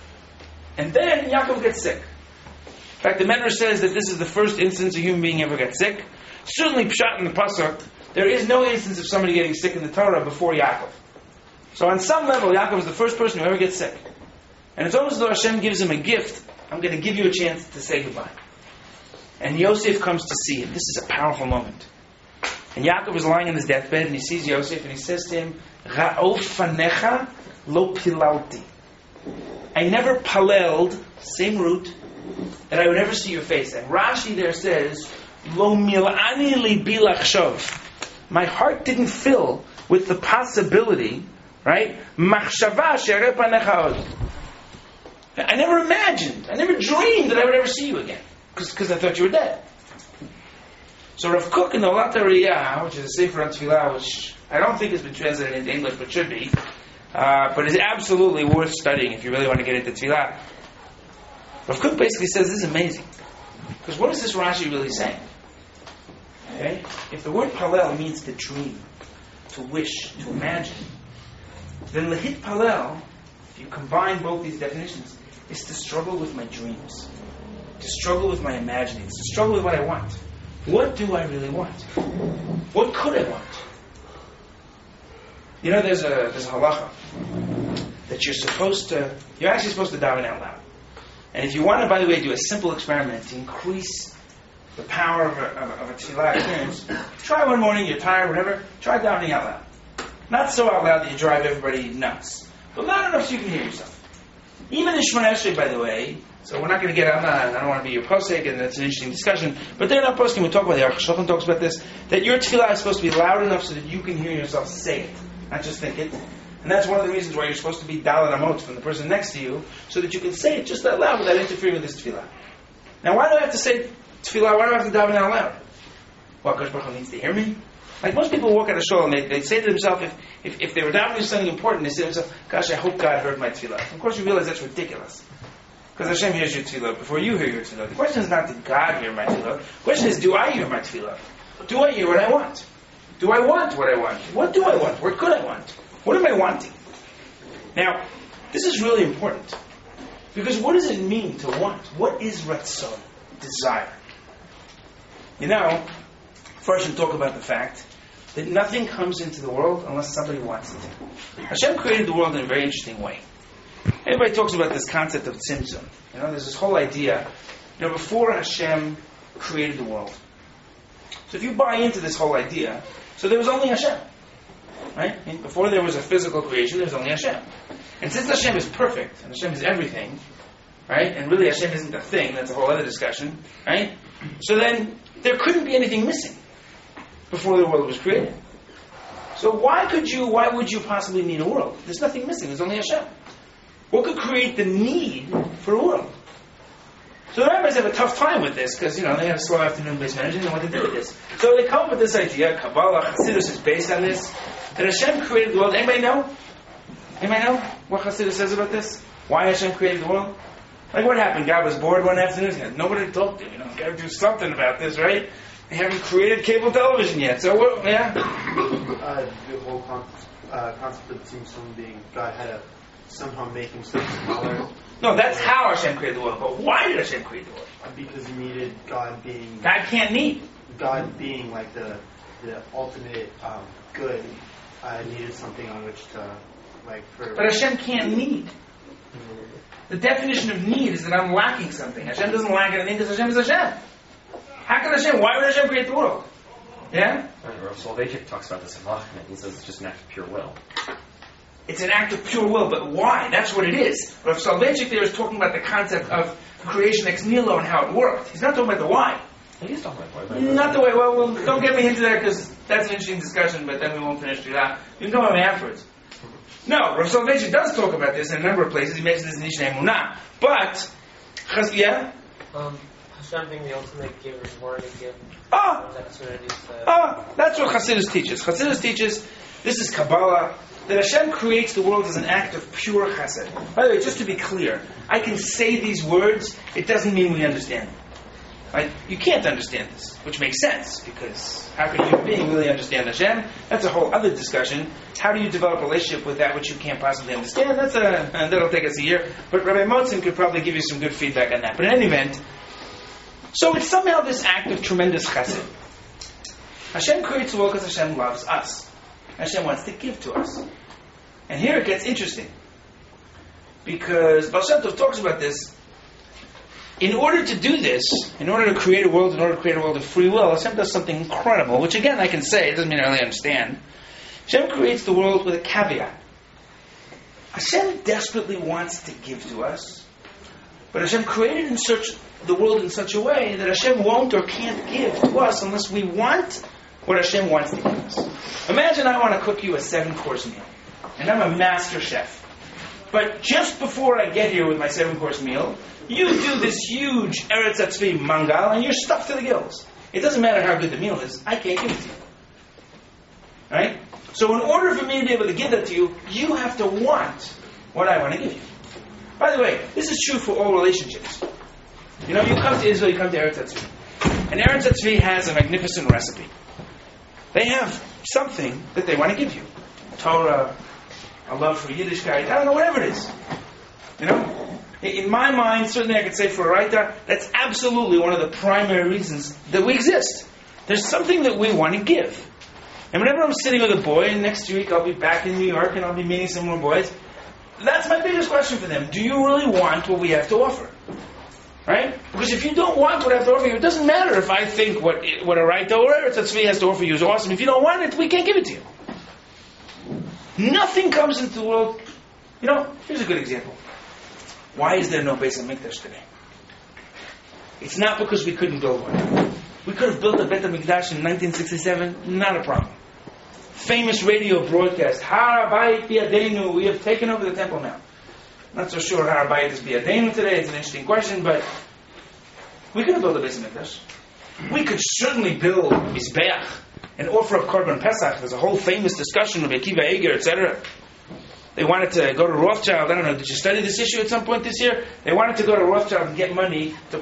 And then Yaakov gets sick. In fact, the Medrash says that this is the first instance a human being ever got sick. Certainly, pshat in the pasuk there is no instance of somebody getting sick in the Torah before Yaakov. So on some level, Yaakov is the first person who ever gets sick. And it's almost as though Hashem gives him a gift. I'm going to give you a chance to say goodbye. And Yosef comes to see him. This is a powerful moment. And Yaakov is lying on his deathbed, and he sees Yosef, and he says to him, Ra'of fanecha lo pilalti. I never palelled, same root, that I would ever see your face. And Rashi there says, Lo mil'ani libi lachshov. My heart didn't fill with the possibility, right? Machshava she'areh panecha od. I never imagined, I never dreamed that I would ever see you again. Because I thought you were dead. So Rav Kook in the Olat HaRiyah, which is a sefer on Tefillah, which I don't think has been translated into English, but should be, but is absolutely worth studying if you really want to get into Tefillah. Rav Kook basically says this is amazing. Because what is this Rashi really saying? Okay? If the word palel means to dream, to wish, to imagine, then lehit palel, if you combine both these definitions, is to struggle with my dreams, to struggle with my imaginings, to struggle with what I want. What do I really want? What could I want? You know, there's a halacha that you're actually supposed to daven out loud. And if you want to, by the way, do a simple experiment to increase the power of a tefillah experience, try one morning, you're tired, whatever, try davening out loud. Not so out loud that you drive everybody nuts, but loud enough so you can hear yourself. Even in Shemona Esrei, by the way, so we're not going to get, I don't want to be your posek, and that's an interesting discussion, but they're not posting, we'll talk about it, Aruch Shulchan talks about this, that your tefillah is supposed to be loud enough so that you can hear yourself say it, not just think it. And that's one of the reasons why you're supposed to be daled amot from the person next to you, so that you can say it just that loud without interfering with this tefillah. Now, why do I have to say tefillah? Why do I have to daven out loud? Well, Kodesh Baruch Hu needs to hear me. Like most people walk out of shul and they say to themselves, if they were davening something important, they say to themselves, gosh, I hope God heard my tefillah. Of course, you realize that's ridiculous. Because Hashem hears your tefillah before you hear your tefillah. The question is not, did God hear my tefillah? The question is, do I hear my tefillah? Do I hear what I want? Do I want what I want? What do I want? What could I want? What am I wanting? Now, this is really important. Because what does it mean to want? What is ratzon? Desire. You know, first we talk about the fact that nothing comes into the world unless somebody wants it. Hashem created the world in a very interesting way. Everybody talks about this concept of tzimtzum. You know, there's this whole idea, you know, before Hashem created the world. So if you buy into this whole idea, so there was only Hashem. Right? I mean, before there was a physical creation, there was only Hashem. And since Hashem is perfect, and Hashem is everything, right? And really Hashem isn't a thing, that's a whole other discussion, right? So then, there couldn't be anything missing before the world was created. So why would you possibly need a world? There's nothing missing, there's only Hashem. What could create the need for a world? So the rabbis have a tough time with this, because, you know, they have a slow afternoon based management and what to do with this. So they come up with this idea, Kabbalah, Hasidus is based on this, that Hashem created the world. Anybody know? Anybody know what Hasidus says about this? Why Hashem created the world? Like what happened? God was bored one afternoon, he had nobody to talk to, you know, got to do something about this, right? They haven't created cable television yet, so what, yeah? The whole concept of Tzimtzum being God had to somehow make himself smaller. No, that's how Hashem created the world, but why did Hashem create the world? Because he needed God being... God can't need. God being like the ultimate good, needed something on which to, like, for... But Hashem can't need. The definition of need is that I'm lacking something. Hashem doesn't lack anything because Hashem is Hashem. How can Hashem? Why would Hashem create the world? Yeah? Rav Soloveitchik talks about this in Lachman. He says it's just an act of pure will. It's an act of pure will, but why? That's what it is. Rav Soloveitchik there is talking about the concept of creation ex nihilo and how it worked. He's not talking about the why. He's talking about why. Not the way. Well, don't get me into that because that's an interesting discussion, but then we won't finish that. You can go on afterwards. No, Rav Soloveitchik does talk about this in a number of places. He makes this in Ishnei Emunah. But, yeah? Hashem being the ultimate giver is more to give. That's what Hasidus teaches. Hasidus teaches, this is Kabbalah, that Hashem creates the world as an act of pure chesed. By the way, just to be clear, I can say these words, it doesn't mean we understand them. Like, you can't understand this, which makes sense, because how can a human being really understand Hashem? That's a whole other discussion. How do you develop a relationship with that which you can't possibly understand? That'll take us a year. But Rabbi Motzin could probably give you some good feedback on that. But in any event, so it's somehow this act of tremendous chesed. Hashem creates the world because Hashem loves us. Hashem wants to give to us. And here it gets interesting. Because Baal Shem Tov talks about this. In order to do this, in order to create a world, of free will, Hashem does something incredible, which again I can say, it doesn't mean I really understand. Hashem creates the world with a caveat. Hashem desperately wants to give to us, but Hashem created the world in such a way that Hashem won't or can't give to us unless we want what Hashem wants to give us. Imagine I want to cook you a 7-course meal, and I'm a master chef. But just before I get here with my 7-course meal, you do this huge Eretz Hatzvi mangal, and you're stuffed to the gills. It doesn't matter how good the meal is, I can't give it to you. Right? So in order for me to be able to give that to you, you have to want what I want to give you. By the way, this is true for all relationships. You come to Israel, you come to Eretz Hatzvi. And Eretz Hatzvi has a magnificent recipe. They have something that they want to give you. Torah, a love for Yiddishkeit, I don't know, whatever it is. In my mind, certainly I could say for a writer, that's absolutely one of the primary reasons that we exist. There's something that we want to give. And whenever I'm sitting with a boy, and next week I'll be back in New York and I'll be meeting some more boys, that's my biggest question for them. Do you really want what we have to offer? Right? Because if you don't want what I have to offer you, it doesn't matter if I think what a writer or Eretz Hatzvi has to offer you is awesome. If you don't want it, we can't give it to you. Nothing comes into the world. Here's a good example. Why is there no Beis HaMikdash today? It's not because we couldn't build one. We could have built a Beit HaMikdash in 1967, not a problem. Famous radio broadcast, Har HaBayit Biyadenu, we have taken over the Temple Mount. Not so sure Har HaBayit is Biyadenu today, it's an interesting question, but we could have built a Beis HaMikdash. We could certainly build Mizbeach and offer up Korban Pesach. There's a whole famous discussion with Akiva Eger, etc. They wanted to go to Rothschild. I don't know, did you study this issue at some point this year? They wanted to go to Rothschild and get money to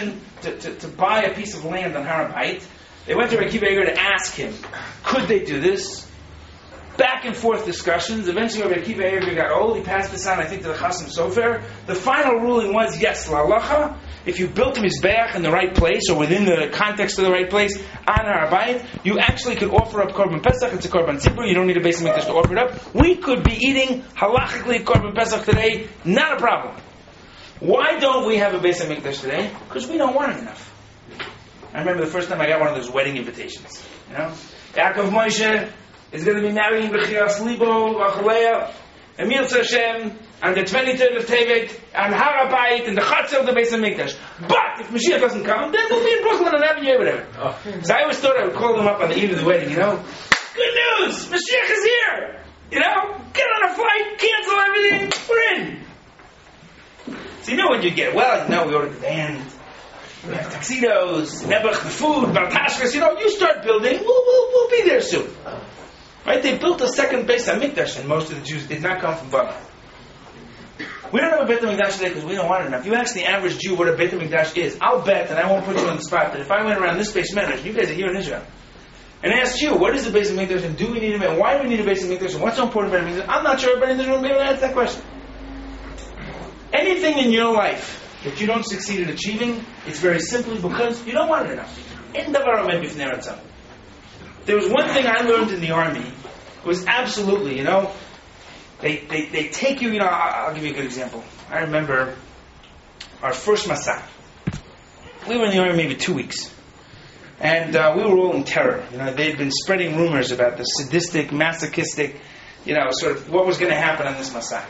buy a piece of land on Har HaBayit. They went to Akiva Eger to ask him, could they do this? Back and forth discussions. Eventually Rabbi Akiva Eger got old. He passed this on, I think, to the Chasam Sofer. The final ruling was, yes, la'alacha, if you built a Mizbeach in the right place, or within the context of the right place, on Har HaBayit, you actually could offer up Korban Pesach. It's a Korban Tzibur. You don't need a Beis HaMikdash to offer it up. We could be eating halachically Korban Pesach today. Not a problem. Why don't we have a Beis HaMikdash today? Because we don't want it enough. I remember the first time I got one of those wedding invitations. Yaakov Moshe is going to be marrying B'chiras Libo, Rachalea, Emil Hashem, on the 23rd of Tevet, on Har HaBayit, in the Chatzah of the Beis HaMikdash. But if Mashiach doesn't come, then we'll be in Brooklyn on every year, whatever. Oh. So I always thought I would call them up on the eve of the wedding, Good news! Mashiach is here! Get on a flight, cancel everything, we're in! So what you get? Well, we ordered the band, we have tuxedos, Nebuch, the food, Baltashkas, you start building, we'll be there soon. Right? They built a second Beis HaMikdash, and most of the Jews did not come from Babylon. We don't have a Beit HaMikdash today because we don't want it enough. You ask the average Jew what a Beit HaMikdash is, I'll bet, and I won't put you on the spot, that if I went around this Beis HaMikdash, you guys are here in Israel, and asked you, what is the Beis HaMikdash, and do we need a why do we need a Beis HaMikdash, and what's so important about it? I'm not sure everybody in this room will be able to answer that question. Anything in your life that you don't succeed in achieving, it's very simply because you don't want it enough. There was one thing I learned in the army, it was absolutely, they take you, I'll give you a good example. I remember our first Masa. We were in the army maybe 2 weeks. And we were all in terror. They'd been spreading rumors about the sadistic, masochistic, sort of what was going to happen on this Masa.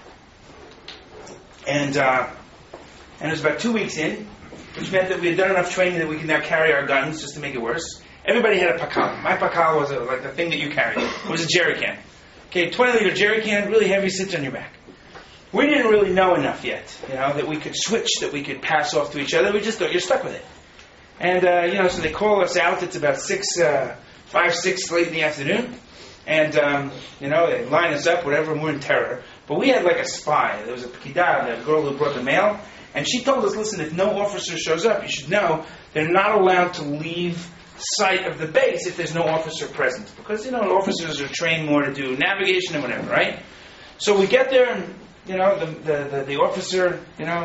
And it was about 2 weeks in, which meant that we had done enough training that we could now carry our guns, just to make it worse. Everybody had a pakal. My pakal was like the thing that you carried. It was a jerry can. Okay, 20-liter jerry can, really heavy, sits on your back. We didn't really know enough yet, that we could switch, that we could pass off to each other. We just thought, you're stuck with it. And, so they call us out. It's about 5, 6 late in the afternoon. And, they line us up, whatever, and we're in terror. But we had like a spy. There was a Pekida, the girl who brought the mail. And she told us, listen, if no officer shows up, you should know they're not allowed to leave sight of the base if there's no officer present. Because, officers are trained more to do navigation and whatever, right? So we get there, and the officer,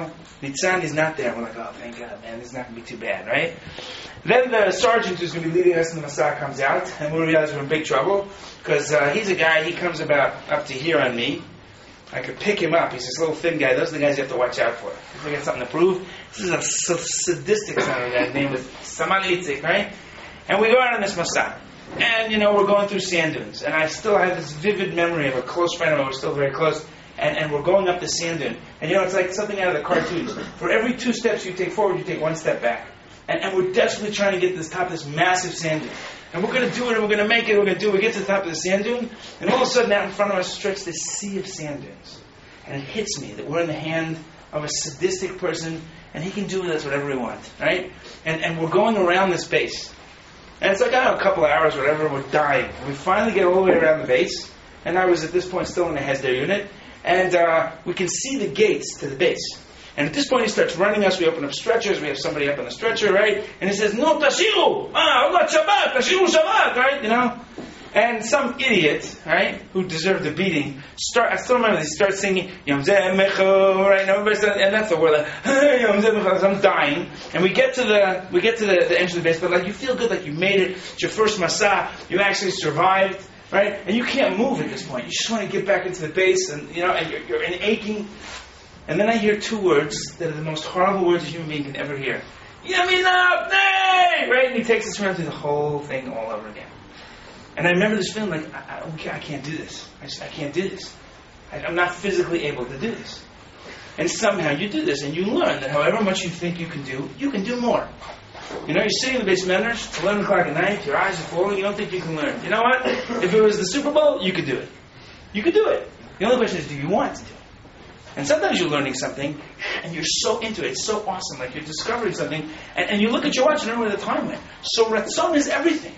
Nitzan is not there. We're like, oh, thank God, man, this is not going to be too bad, right? Then the sergeant who's going to be leading us in the Masah comes out, and we realize we're in big trouble, because he's a guy, he comes about up to here on me. I could pick him up. He's this little thin guy. Those are the guys you have to watch out for. If they got something to prove. This is a sadistic son of a guy. His name was Samal Itzik, right? And we go out on this Masah. And, we're going through sand dunes. And I still have this vivid memory of a close friend of mine. We're still very close. And we're going up the sand dune. And, it's like something out of the cartoons. For every 2 steps you take forward, you take 1 step back. And we're desperately trying to get to the top of this massive sand dune. And we're going to do it, and we're going to make it, we're going to do it. We get to the top of the sand dune, and all of a sudden out in front of us stretches this sea of sand dunes. And it hits me that we're in the hand of a sadistic person, and he can do with us whatever he wants, right? And we're going around this base. And it's like, a couple of hours, whatever, we're dying. And we finally get all the way around the base, and I was at this point still in the Hesder unit, and we can see the gates to the base. And at this point he starts running us, we open up stretchers, we have somebody up on the stretcher, right? And he says, no, Tashiru! Allah Shabbat! Tashiru Shabbat! Right? And some idiot, right, who deserved a beating, I still remember he starts singing, Yom Zeh Mecho, right? And that's the word, like, Yom Zeh Mecho, I'm dying. And we get to the edge of the base, but like you feel good, like you made it, it's your first Masah, you actually survived, right? And you can't move at this point. You just want to get back into the base, and and you're in aching. And then I hear 2 words that are the most horrible words a human being can ever hear. Yaminah, nay! Right? And he takes us around through the whole thing all over again. And I remember this feeling like, I can't do this. I can't do this. I'm not physically able to do this. And somehow you do this, and you learn that however much you think you can do more. You're sitting in the base of Menors, it's 11 o'clock at night, your eyes are falling, you don't think you can learn. You know what? If it was the Super Bowl, you could do it. You could do it. The only question is, do you want to do it? And sometimes you're learning something, and you're so into it, it's so awesome, like you're discovering something, and you look at your watch and remember the time went. So Ratzon is everything.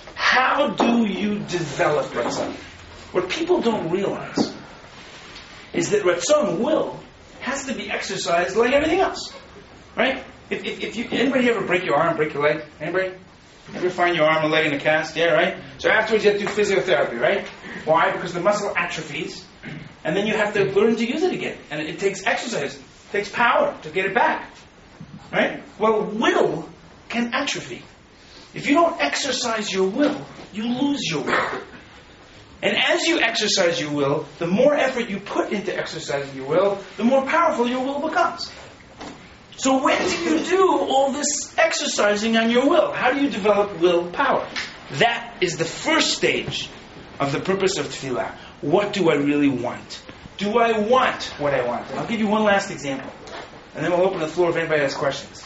How do you develop Ratzon? What people don't realize is that Ratzon, will, has to be exercised like everything else. Right? If you, anybody ever break your arm, break your leg? Anybody? Ever find your arm or leg in a cast? Yeah, right? So afterwards you have to do physiotherapy, right? Why? Because the muscle atrophies. And then you have to learn to use it again. And it takes exercise. It takes power to get it back. Right? Well, will can atrophy. If you don't exercise your will, you lose your will. And as you exercise your will, the more effort you put into exercising your will, the more powerful your will becomes. So when do you do all this exercising on your will? How do you develop willpower? That is the first stage of the purpose of tefillah. What do I really want? Do I want what I want? And I'll give you one last example. And then we'll open the floor if anybody has questions.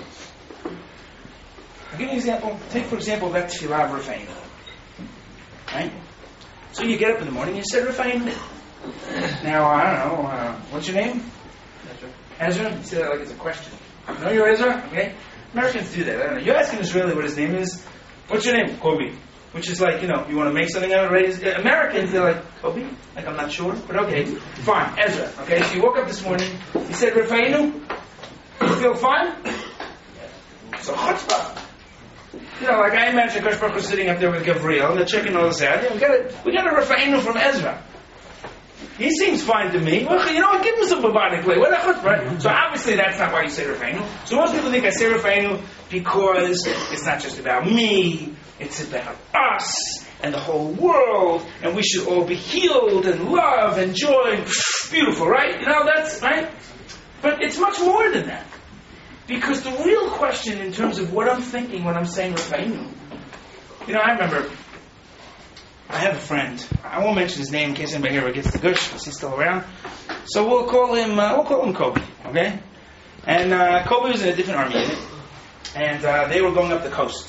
I'll give you an example. Take, for example, that tefillah of Rafa'inu. Right? So you get up in the morning and you say Rafa'inu. Now, I don't know, what's your name? Ezra? You say that like it's a question. No, you're Ezra? Okay? Americans do that. I don't know. You ask an Israeli what his name is. What's your name? Kobe. Which is like, you want to make something out of it. Americans, they're like, Kobe? Like, I'm not sure. But okay, fine. Ezra. Okay, so you woke up this morning. You said, Rafa'inu? You feel fine? So, chutzpah. Like I imagine Kosh Baruch was sitting up there with Gabriel, and they're checking all this out. Yeah, we got a Rafa'inu from Ezra. He seems fine to me. Well, give him some Babadi play. Right? So obviously that's not why you say Rafa'inu. So most people think I say Rafa'inu because it's not just about me, it's about us and the whole world, and we should all be healed and love and joy. Beautiful, right? That's right. But it's much more than that. Because the real question in terms of what I'm thinking when I'm saying Rafa'inu, I remember, I have a friend. I won't mention his name in case anybody ever gets the gush, because he's still around. So we'll call him Kobe, okay? And Kobe was in a different army unit, and they were going up the coast.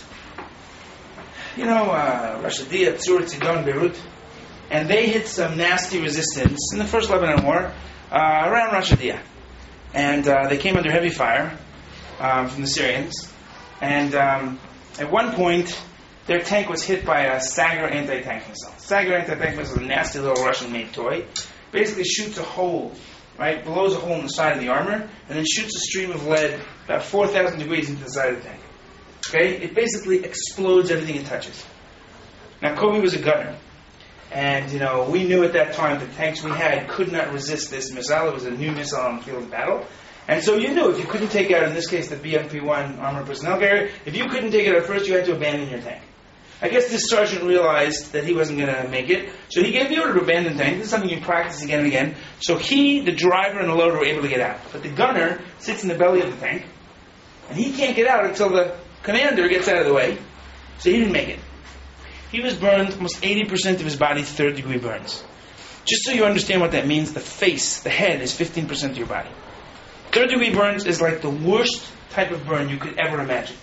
Rashidia, Tzur, Tzidon, Beirut, and they hit some nasty resistance in the first Lebanon War around Rashidia, and they came under heavy fire from the Syrians, and at one point their tank was hit by a Sager anti-tank missile. Sager anti-tank missile is a nasty little Russian-made toy. Basically shoots a hole, right, blows a hole in the side of the armor, and then shoots a stream of lead about 4,000 degrees into the side of the tank. Okay? It basically explodes everything it touches. Now, Kobe was a gunner. And, we knew at that time the tanks we had could not resist this missile. It was a new missile on the field of battle. And so you knew if you couldn't take out, in this case, the BMP-1 armored personnel carrier, if you couldn't take it out first, you had to abandon your tank. I guess this sergeant realized that he wasn't going to make it, so he gave the order to abandon the tank. This is something you practice again and again. So he, the driver, and the loader were able to get out. But the gunner sits in the belly of the tank, and he can't get out until the commander gets out of the way. So he didn't make it. He was burned, almost 80% of his body, third-degree burns. Just so you understand what that means, the face, the head, is 15% of your body. Third-degree burns is like the worst type of burn you could ever imagine.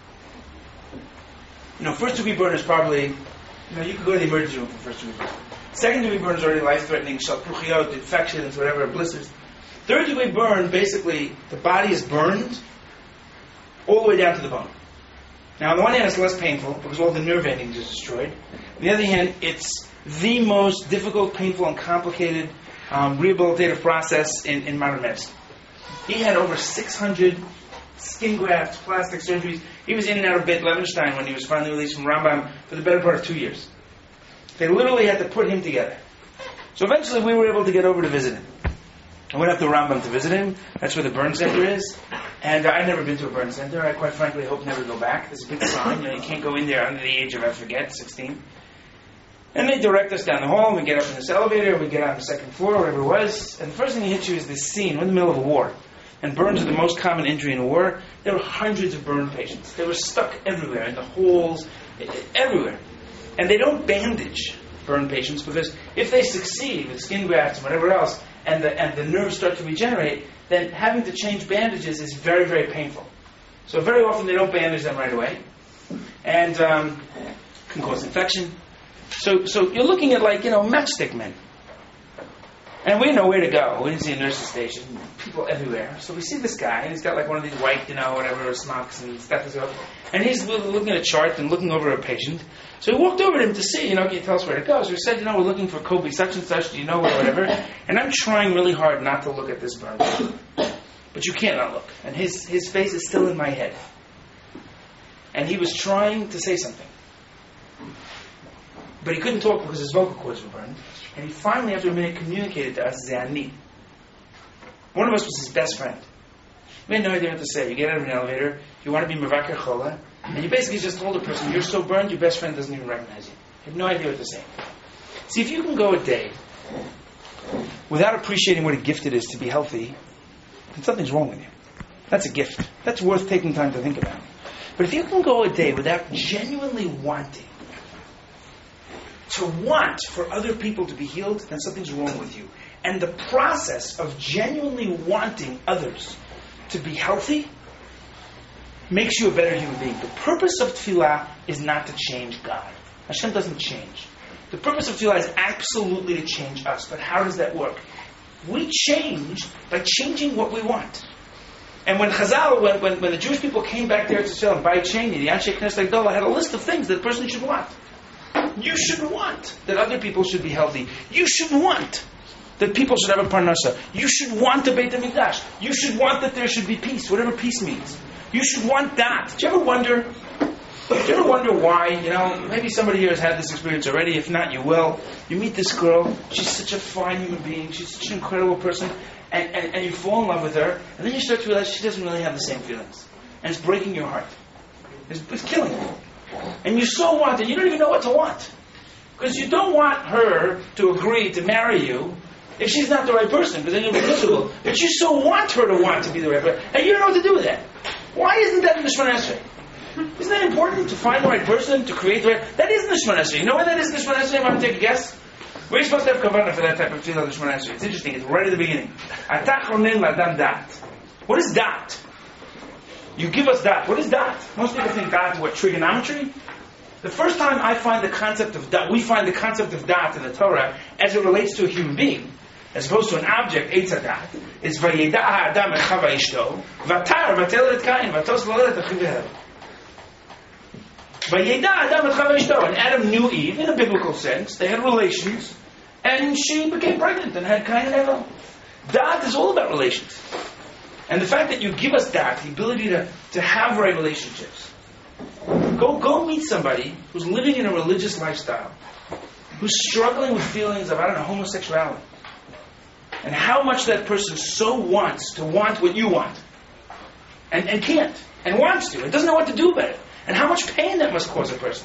First-degree burn is probably, you could go to the emergency room for first-degree burn. Second-degree burn is already life-threatening, shalpuchiot, infections, whatever, blisters. Third-degree burn, basically, the body is burned all the way down to the bone. Now, on the one hand, it's less painful because all the nerve endings is destroyed. On the other hand, it's the most difficult, painful, and complicated rehabilitative process in modern medicine. He had over 600 skin grafts, plastic surgeries. He was in and out of Beit Levenstein when he was finally released from Rambam for the better part of 2 years. They literally had to put him together. So eventually we were able to get over to visit him. I went up to Rambam to visit him. That's where the burn center is. And I'd never been to a burn center. I quite frankly hope never to go back. There's a big sign. You can't go in there under the age of, 16. And they direct us down the hall. We get up in this elevator. We get on the second floor, whatever it was. And the first thing that hits you is this scene. We're in the middle of a war. And burns are the most common injury in a war. There were hundreds of burn patients. They were stuck everywhere, in the holes, everywhere. And they don't bandage burn patients because if they succeed with skin grafts and whatever else, and the nerves start to regenerate, then having to change bandages is very, very painful. So very often they don't bandage them right away. And can cause infection. So you're looking at matchstick men. And we didn't know where to go. We didn't see a nurse's station. People everywhere. So we see this guy, and he's got one of these white, whatever, smocks and stethoscope. And he's looking at a chart and looking over a patient. So we walked over to him to see, can you tell us where to go? So we said, we're looking for Kobe such and such, do you know whatever? And I'm trying really hard not to look at this burn patient. But you can't not look. And his face is still in my head. And he was trying to say something. But he couldn't talk because his vocal cords were burned. And he finally, after a minute, communicated to us, Ze'ani. One of us was his best friend. We had no idea what to say. You get out of an elevator, you want to be Mevaker Chola, and you basically just told a person, you're so burned, your best friend doesn't even recognize you. You have no idea what to say. See, if you can go a day without appreciating what a gift it is to be healthy, then something's wrong with you. That's a gift. That's worth taking time to think about. But if you can go a day without genuinely wanting to want for other people to be healed, then something's wrong with you. And the process of genuinely wanting others to be healthy makes you a better human being. The purpose of tefillah is not to change God. Hashem doesn't change. The purpose of tefillah is absolutely to change us. But how does that work? We change by changing what we want. And when Chazal, when the Jewish people came back to Eretz Yisrael, by Cheni, the Anshe Knesset Gdolah had a list of things that a person should want. You should want that other people should be healthy. You should want that people should have a parnasa. You should want a Beit HaMikdash. You should want that there should be peace, whatever peace means. You should want that. Do you ever wonder why, maybe somebody here has had this experience already. If not, you will. You meet this girl. She's such a fine human being. She's such an incredible person. And you fall in love with her. And then you start to realize she doesn't really have the same feelings. And it's breaking your heart. It's killing you. And you so want it, you don't even know what to want. Because you don't want her to agree to marry you if she's not the right person, because then you'll be miserable. But you so want her to want to be the right person, and you don't know what to do with that. Why isn't that in the Shemona Esrei? Isn't that important to find the right person, to create the right... That is in the Shemona Esrei. You know why that is in the Shemona Esrei? I'm going to take a guess. We're supposed to have kavanah for that type of tefillah in the Shemona Esrei. It's interesting. It's right at the beginning. Atach ronen l'adam dat. What is dat? You give us dat. What is dat? Most people think dat is what, trigonometry? The first time I find the concept of dat, we find the concept of dat in the Torah as it relates to a human being, as opposed to an object, Eitz HaDat, is Vayeda ha'adam et chava ishto, Vatar vatel et Kain, Vatos lolet et achiv. Vayeda ha'adam et chava ishto. And Adam knew Eve, in a biblical sense. They had relations, and she became pregnant and had Kain and Hevel. Dat is all about relations. And the fact that you give us that, the ability to have right relationships. Go meet somebody who's living in a religious lifestyle. who's struggling with feelings of, homosexuality. And how much that person so wants to want what you want. And can't. And wants to. And doesn't know what to do about it. And how much pain that must cause a person.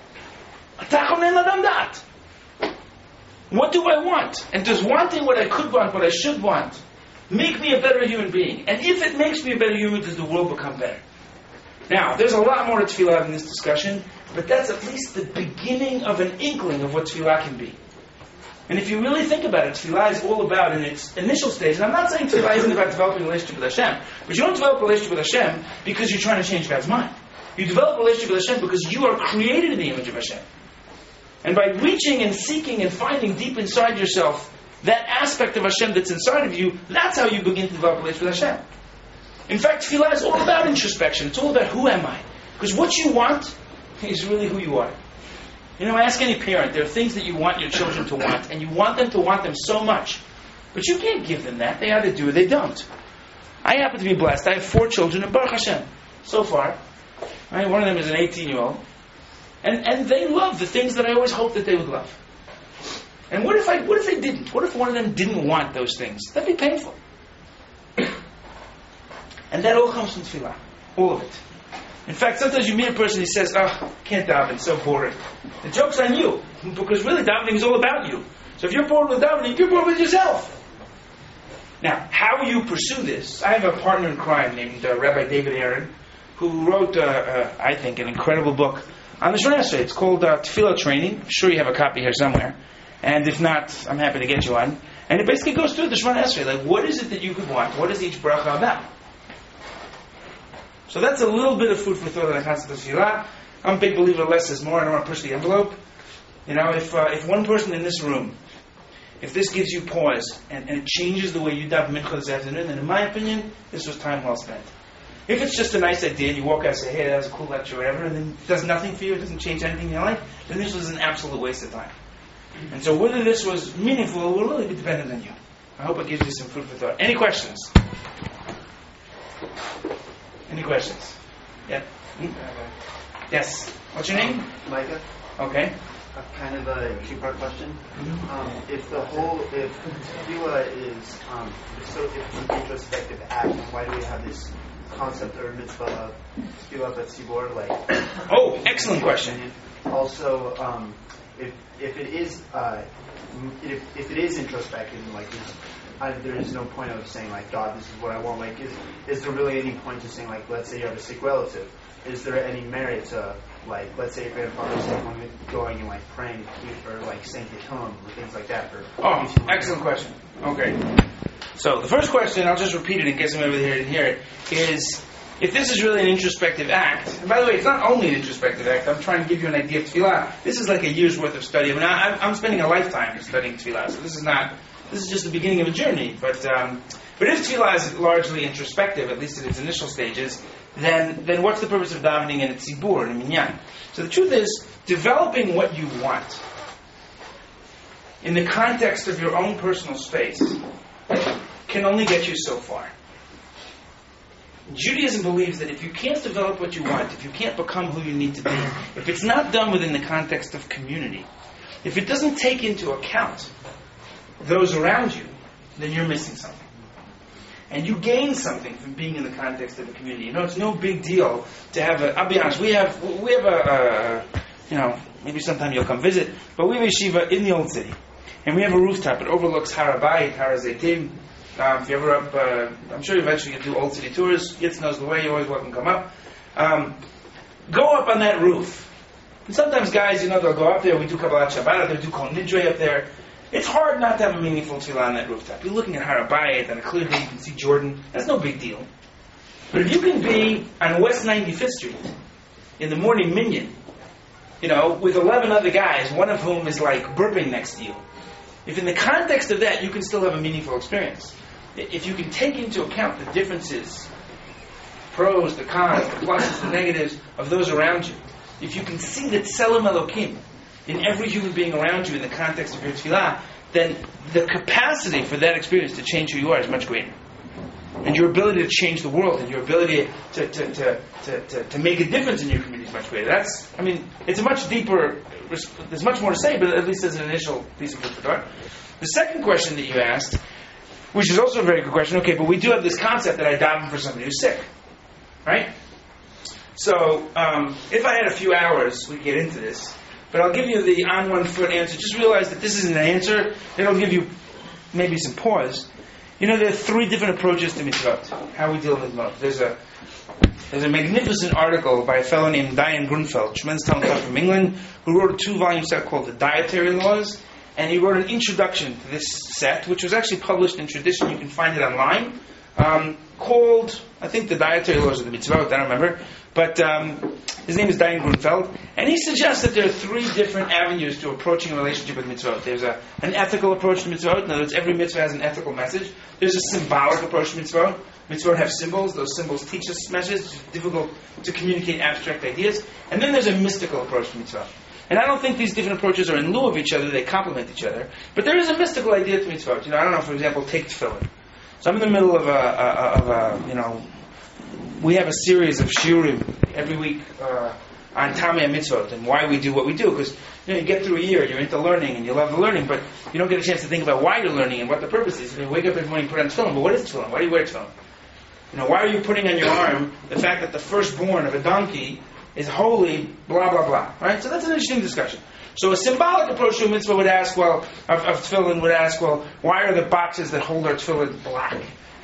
What do I want? And does wanting what I could want, what I should want, make me a better human being? And if it makes me a better human, does the world become better? Now, there's a lot more to tefillah in this discussion, but that's at least the beginning of an inkling of what tefillah can be. And if you really think about it, tefillah is all about, in its initial stage, and I'm not saying tefillah isn't about developing a relationship with Hashem, but you don't develop a relationship with Hashem because you're trying to change God's mind. You develop a relationship with Hashem because you are created in the image of Hashem. And by reaching and seeking and finding deep inside yourself that aspect of Hashem that's inside of you, that's how you begin to develop a relationship with Hashem. In fact, tefillah is all about introspection. It's all about who am I? Because what you want is really who you are. Ask any parent. There are things that you want your children to want, and you want them to want them so much. But you can't give them that. They either do or they don't. I happen to be blessed. I have 4 children, and Baruch Hashem, so far. One of them is an 18-year-old. And they love the things that I always hoped that they would love. And what if they didn't? What if one of them didn't want those things? That'd be painful. And that all comes from tefillah. All of it. In fact, sometimes you meet a person who says, can't daven, so boring. The joke's on you. Because really davening is all about you. So if you're bored with davening, you're bored with yourself. Now, how you pursue this? I have a partner in crime named Rabbi David Aaron, who wrote, I think, an incredible book on the Shemona Esrei. It's called Tefillah Training. I'm sure you have a copy here somewhere. And if not, I'm happy to get you one. And it basically goes through the Shemona Esrei. Like, what is it that you could want? What is each bracha about? So that's a little bit of food for thought on the concept of tefillah. I'm a big believer less is more. I don't want to push the envelope. If one person in this room, if this gives you pause and it changes the way you daven mincha this afternoon, then in my opinion, this was time well spent. If it's just a nice idea and you walk out and say, hey, that was a cool lecture or whatever, and then it does nothing for you, it doesn't change anything in your life, then this was an absolute waste of time. And so whether this was meaningful will really be dependent on you. I hope it gives you some food for thought. Any questions? Any questions? Yeah? Yes? What's your name? Micah. Okay. Kind of a 2-part question. If tefillah is if it's an introspective act, then why do we have this concept or mitzvah of tefillah b'tzibor? Oh, excellent question. Also, if it is if it is introspective, there is no point of saying God, this is what I want. Is there really any point to saying let's say you have a sick relative? Is there any merit to let's say your grandfather's going and praying or saying Tikkun or things like that? Excellent question. Okay. So the first question, I'll just repeat it in case somebody over here didn't hear it, is if this is really an introspective act. And by the way, it's not only an introspective act. I'm trying to give you an idea of tefillah. This is like a year's worth of study. I'm spending a lifetime studying tefillah, so this is just the beginning of a journey. But if tefillah is largely introspective, at least in its initial stages, then what's the purpose of davening in a tzibur, in a minyan? So the truth is, developing what you want in the context of your own personal space can only get you so far. Judaism believes that if you can't develop what you want, if you can't become who you need to be, if it's not done within the context of community, if it doesn't take into account those around you, then you're missing something. And you gain something from being in the context of a community. It's no big deal to have I'll be honest, we have maybe sometime you'll come visit, but we have a yeshiva in the Old City. And we have a rooftop. It overlooks Har HaBayit, Har HaZeitim. If you're ever up, I'm sure eventually you'll do Old City tours. Yitz knows the way, you're always welcome to come up. Go up on that roof. And sometimes guys, they'll go up there, we do Kabbalat Shabbat up there, we do Kol Nidre up there. It's hard not to have a meaningful tefillah on that rooftop. You're looking at Har HaBayit, and a clear day you can see Jordan. That's no big deal. But if you can be on West 95th Street in the morning minyan, with 11 other guys, one of whom is burping next to you, if in the context of that you can still have a meaningful experience, if you can take into account the differences, pros, the cons, the pluses, the negatives of those around you, if you can see that Tselem Elokim in every human being around you in the context of your tefillah, then the capacity for that experience to change who you are is much greater. And your ability to change the world and your ability to make a difference in your community is much greater. It's a much deeper there's much more to say, but at least as an initial piece of food for thought. The second question that you asked, which is also a very good question. Okay, but we do have this concept that I daven for somebody who's sick, right? So, if I had a few hours, we'd get into this. But I'll give you the on one foot answer. Just realize that this isn't an answer. It'll give you maybe some pause. You know, there are 3 different approaches to mitzvot. How we deal with mitzvot. There's a magnificent article by a fellow named Diane Grunfeld, tremendous talent from England, who wrote a 2-volume set called The Dietary Laws. And he wrote an introduction to this set, which was actually published in Tradition. You can find it online. Called, I think, The Dietary Laws of the Mitzvot. I don't remember. But his name is Diane Grunfeld. And he suggests that there are 3 different avenues to approaching a relationship with mitzvot. There's an ethical approach to mitzvot. In other words, every mitzvah has an ethical message. There's a symbolic approach to mitzvot. Mitzvot have symbols. Those symbols teach us messages. It's difficult to communicate abstract ideas. And then there's a mystical approach to mitzvot. And I don't think these different approaches are in lieu of each other. They complement each other. But there is a mystical idea to mitzvot. You know, I don't know, for example, take tefillin. So I'm in the middle of we have a series of shiurim every week on Tamei Mitzvot and why we do what we do. Because you get through a year, you're into learning and you love the learning, but you don't get a chance to think about why you're learning and what the purpose is. You wake up every morning and put on tefillin, but what is tefillin? Why do you wear tefillin? Why are you putting on your arm the fact that the firstborn of a donkey is holy, blah, blah, blah. Right? So that's an interesting discussion. So a symbolic approach to a mitzvah would ask, of tefillin would ask, why are the boxes that hold our tefillin black?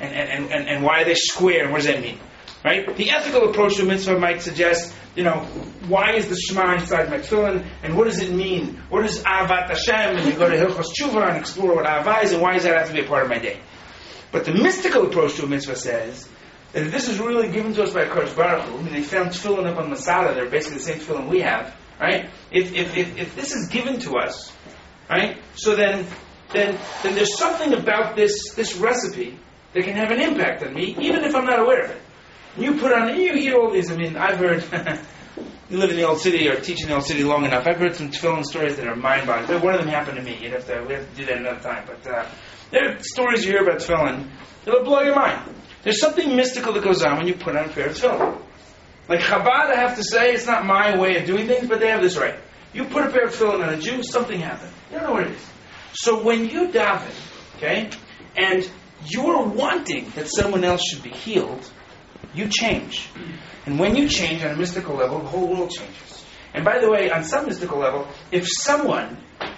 And why are they square? And what does that mean? Right? The ethical approach to a mitzvah might suggest, why is the Shema inside my tefillin? And what does it mean? What is Ahavat Hashem? And you go to Hilchos Tshuva and explore what Ahavah is, and why does that have to be a part of my day? But the mystical approach to a mitzvah says that if this is really given to us by Kodesh Baruch Hu, and they found tefillin up on Masada, they're basically the same tefillin we have, right? If this is given to us, right? So then there's something about this recipe that can have an impact on me, even if I'm not aware of it. You put on, you eat all these. I've heard, you live in the old city or teach in the old city long enough. I've heard some tefillin stories that are mind-boggling. One of them happened to me. We have to do that another time. But there are stories you hear about tefillin that'll blow your mind. There's something mystical that goes on when you put on a pair of tefillin. Like Chabad, I have to say, it's not my way of doing things, but they have this right. You put a pair of tefillin on a Jew, something happened. You don't know what it is. So when you daven, okay, and you're wanting that someone else should be healed, you change. And when you change on a mystical level, the whole world changes. And by the way, on some mystical level, if someone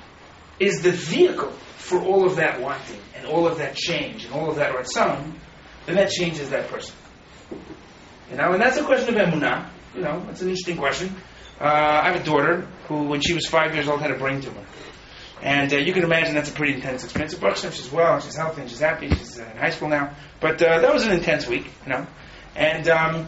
is the vehicle for all of that wanting, and all of that change, and all of that ratzon, then that changes that person. And that's a question of emunah. It's an interesting question. I have a daughter who, when she was 5 years old, had a brain tumor. And you can imagine that's a pretty intense experience. But she's well, she's healthy, and she's happy. She's in high school now. But that was an intense week, And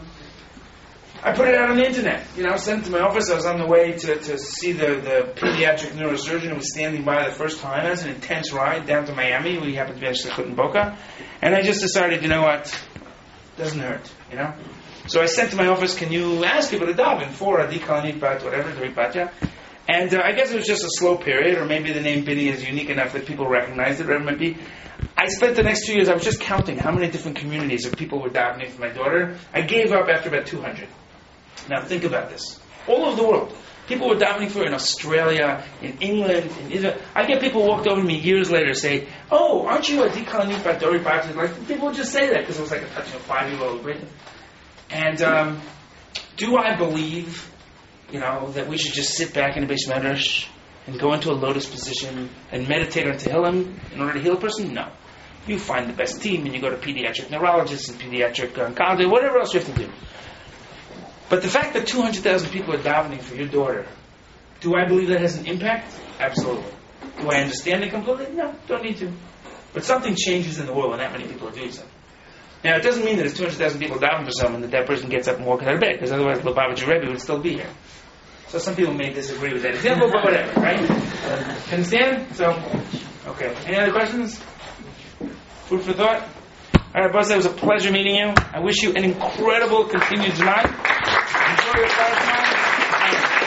I put it out on the internet. Sent it to my office. I was on the way to see the pediatric neurosurgeon who was standing by the first time. That was an intense ride down to Miami. We happened to be at Shlichut in Boca. And I just decided, what? Doesn't hurt, So I sent to my office, can you ask people to daven for Adi Kalanit Bat, whatever, Dorit Batya? And I guess it was just a slow period, or maybe the name Bini is unique enough that people recognized it, whatever it might be. I spent the next 2 years, I was just counting how many different communities of people were davening for my daughter. I gave up after about 200. Now think about this. All over the world. People were davening for her in Australia, in England, in Israel. I get people walked over to me years later say, "Oh, aren't you Adi Kalanit Bat Dorit Batya?" Like, people would just say that because it was like a touching a 5-year-old. And do I believe, that we should just sit back in a Beis Medrash and go into a lotus position and meditate on Tehillim in order to heal a person? No. You find the best team and you go to pediatric neurologists and pediatric oncology, whatever else you have to do. But the fact that 200,000 people are davening for your daughter, do I believe that has an impact? Absolutely. Do I understand it completely? No, don't need to. But something changes in the world when that many people are doing something. Now, it doesn't mean that if 200,000 people daven for someone that person gets up and walks out of bed, because otherwise Lubavitcher Rebbe would still be here. So some people may disagree with that example, but whatever, right? Understand? So, okay. Any other questions? Food for thought? All right, boss, it was a pleasure meeting you. I wish you an incredible continued Zman. Enjoy your class,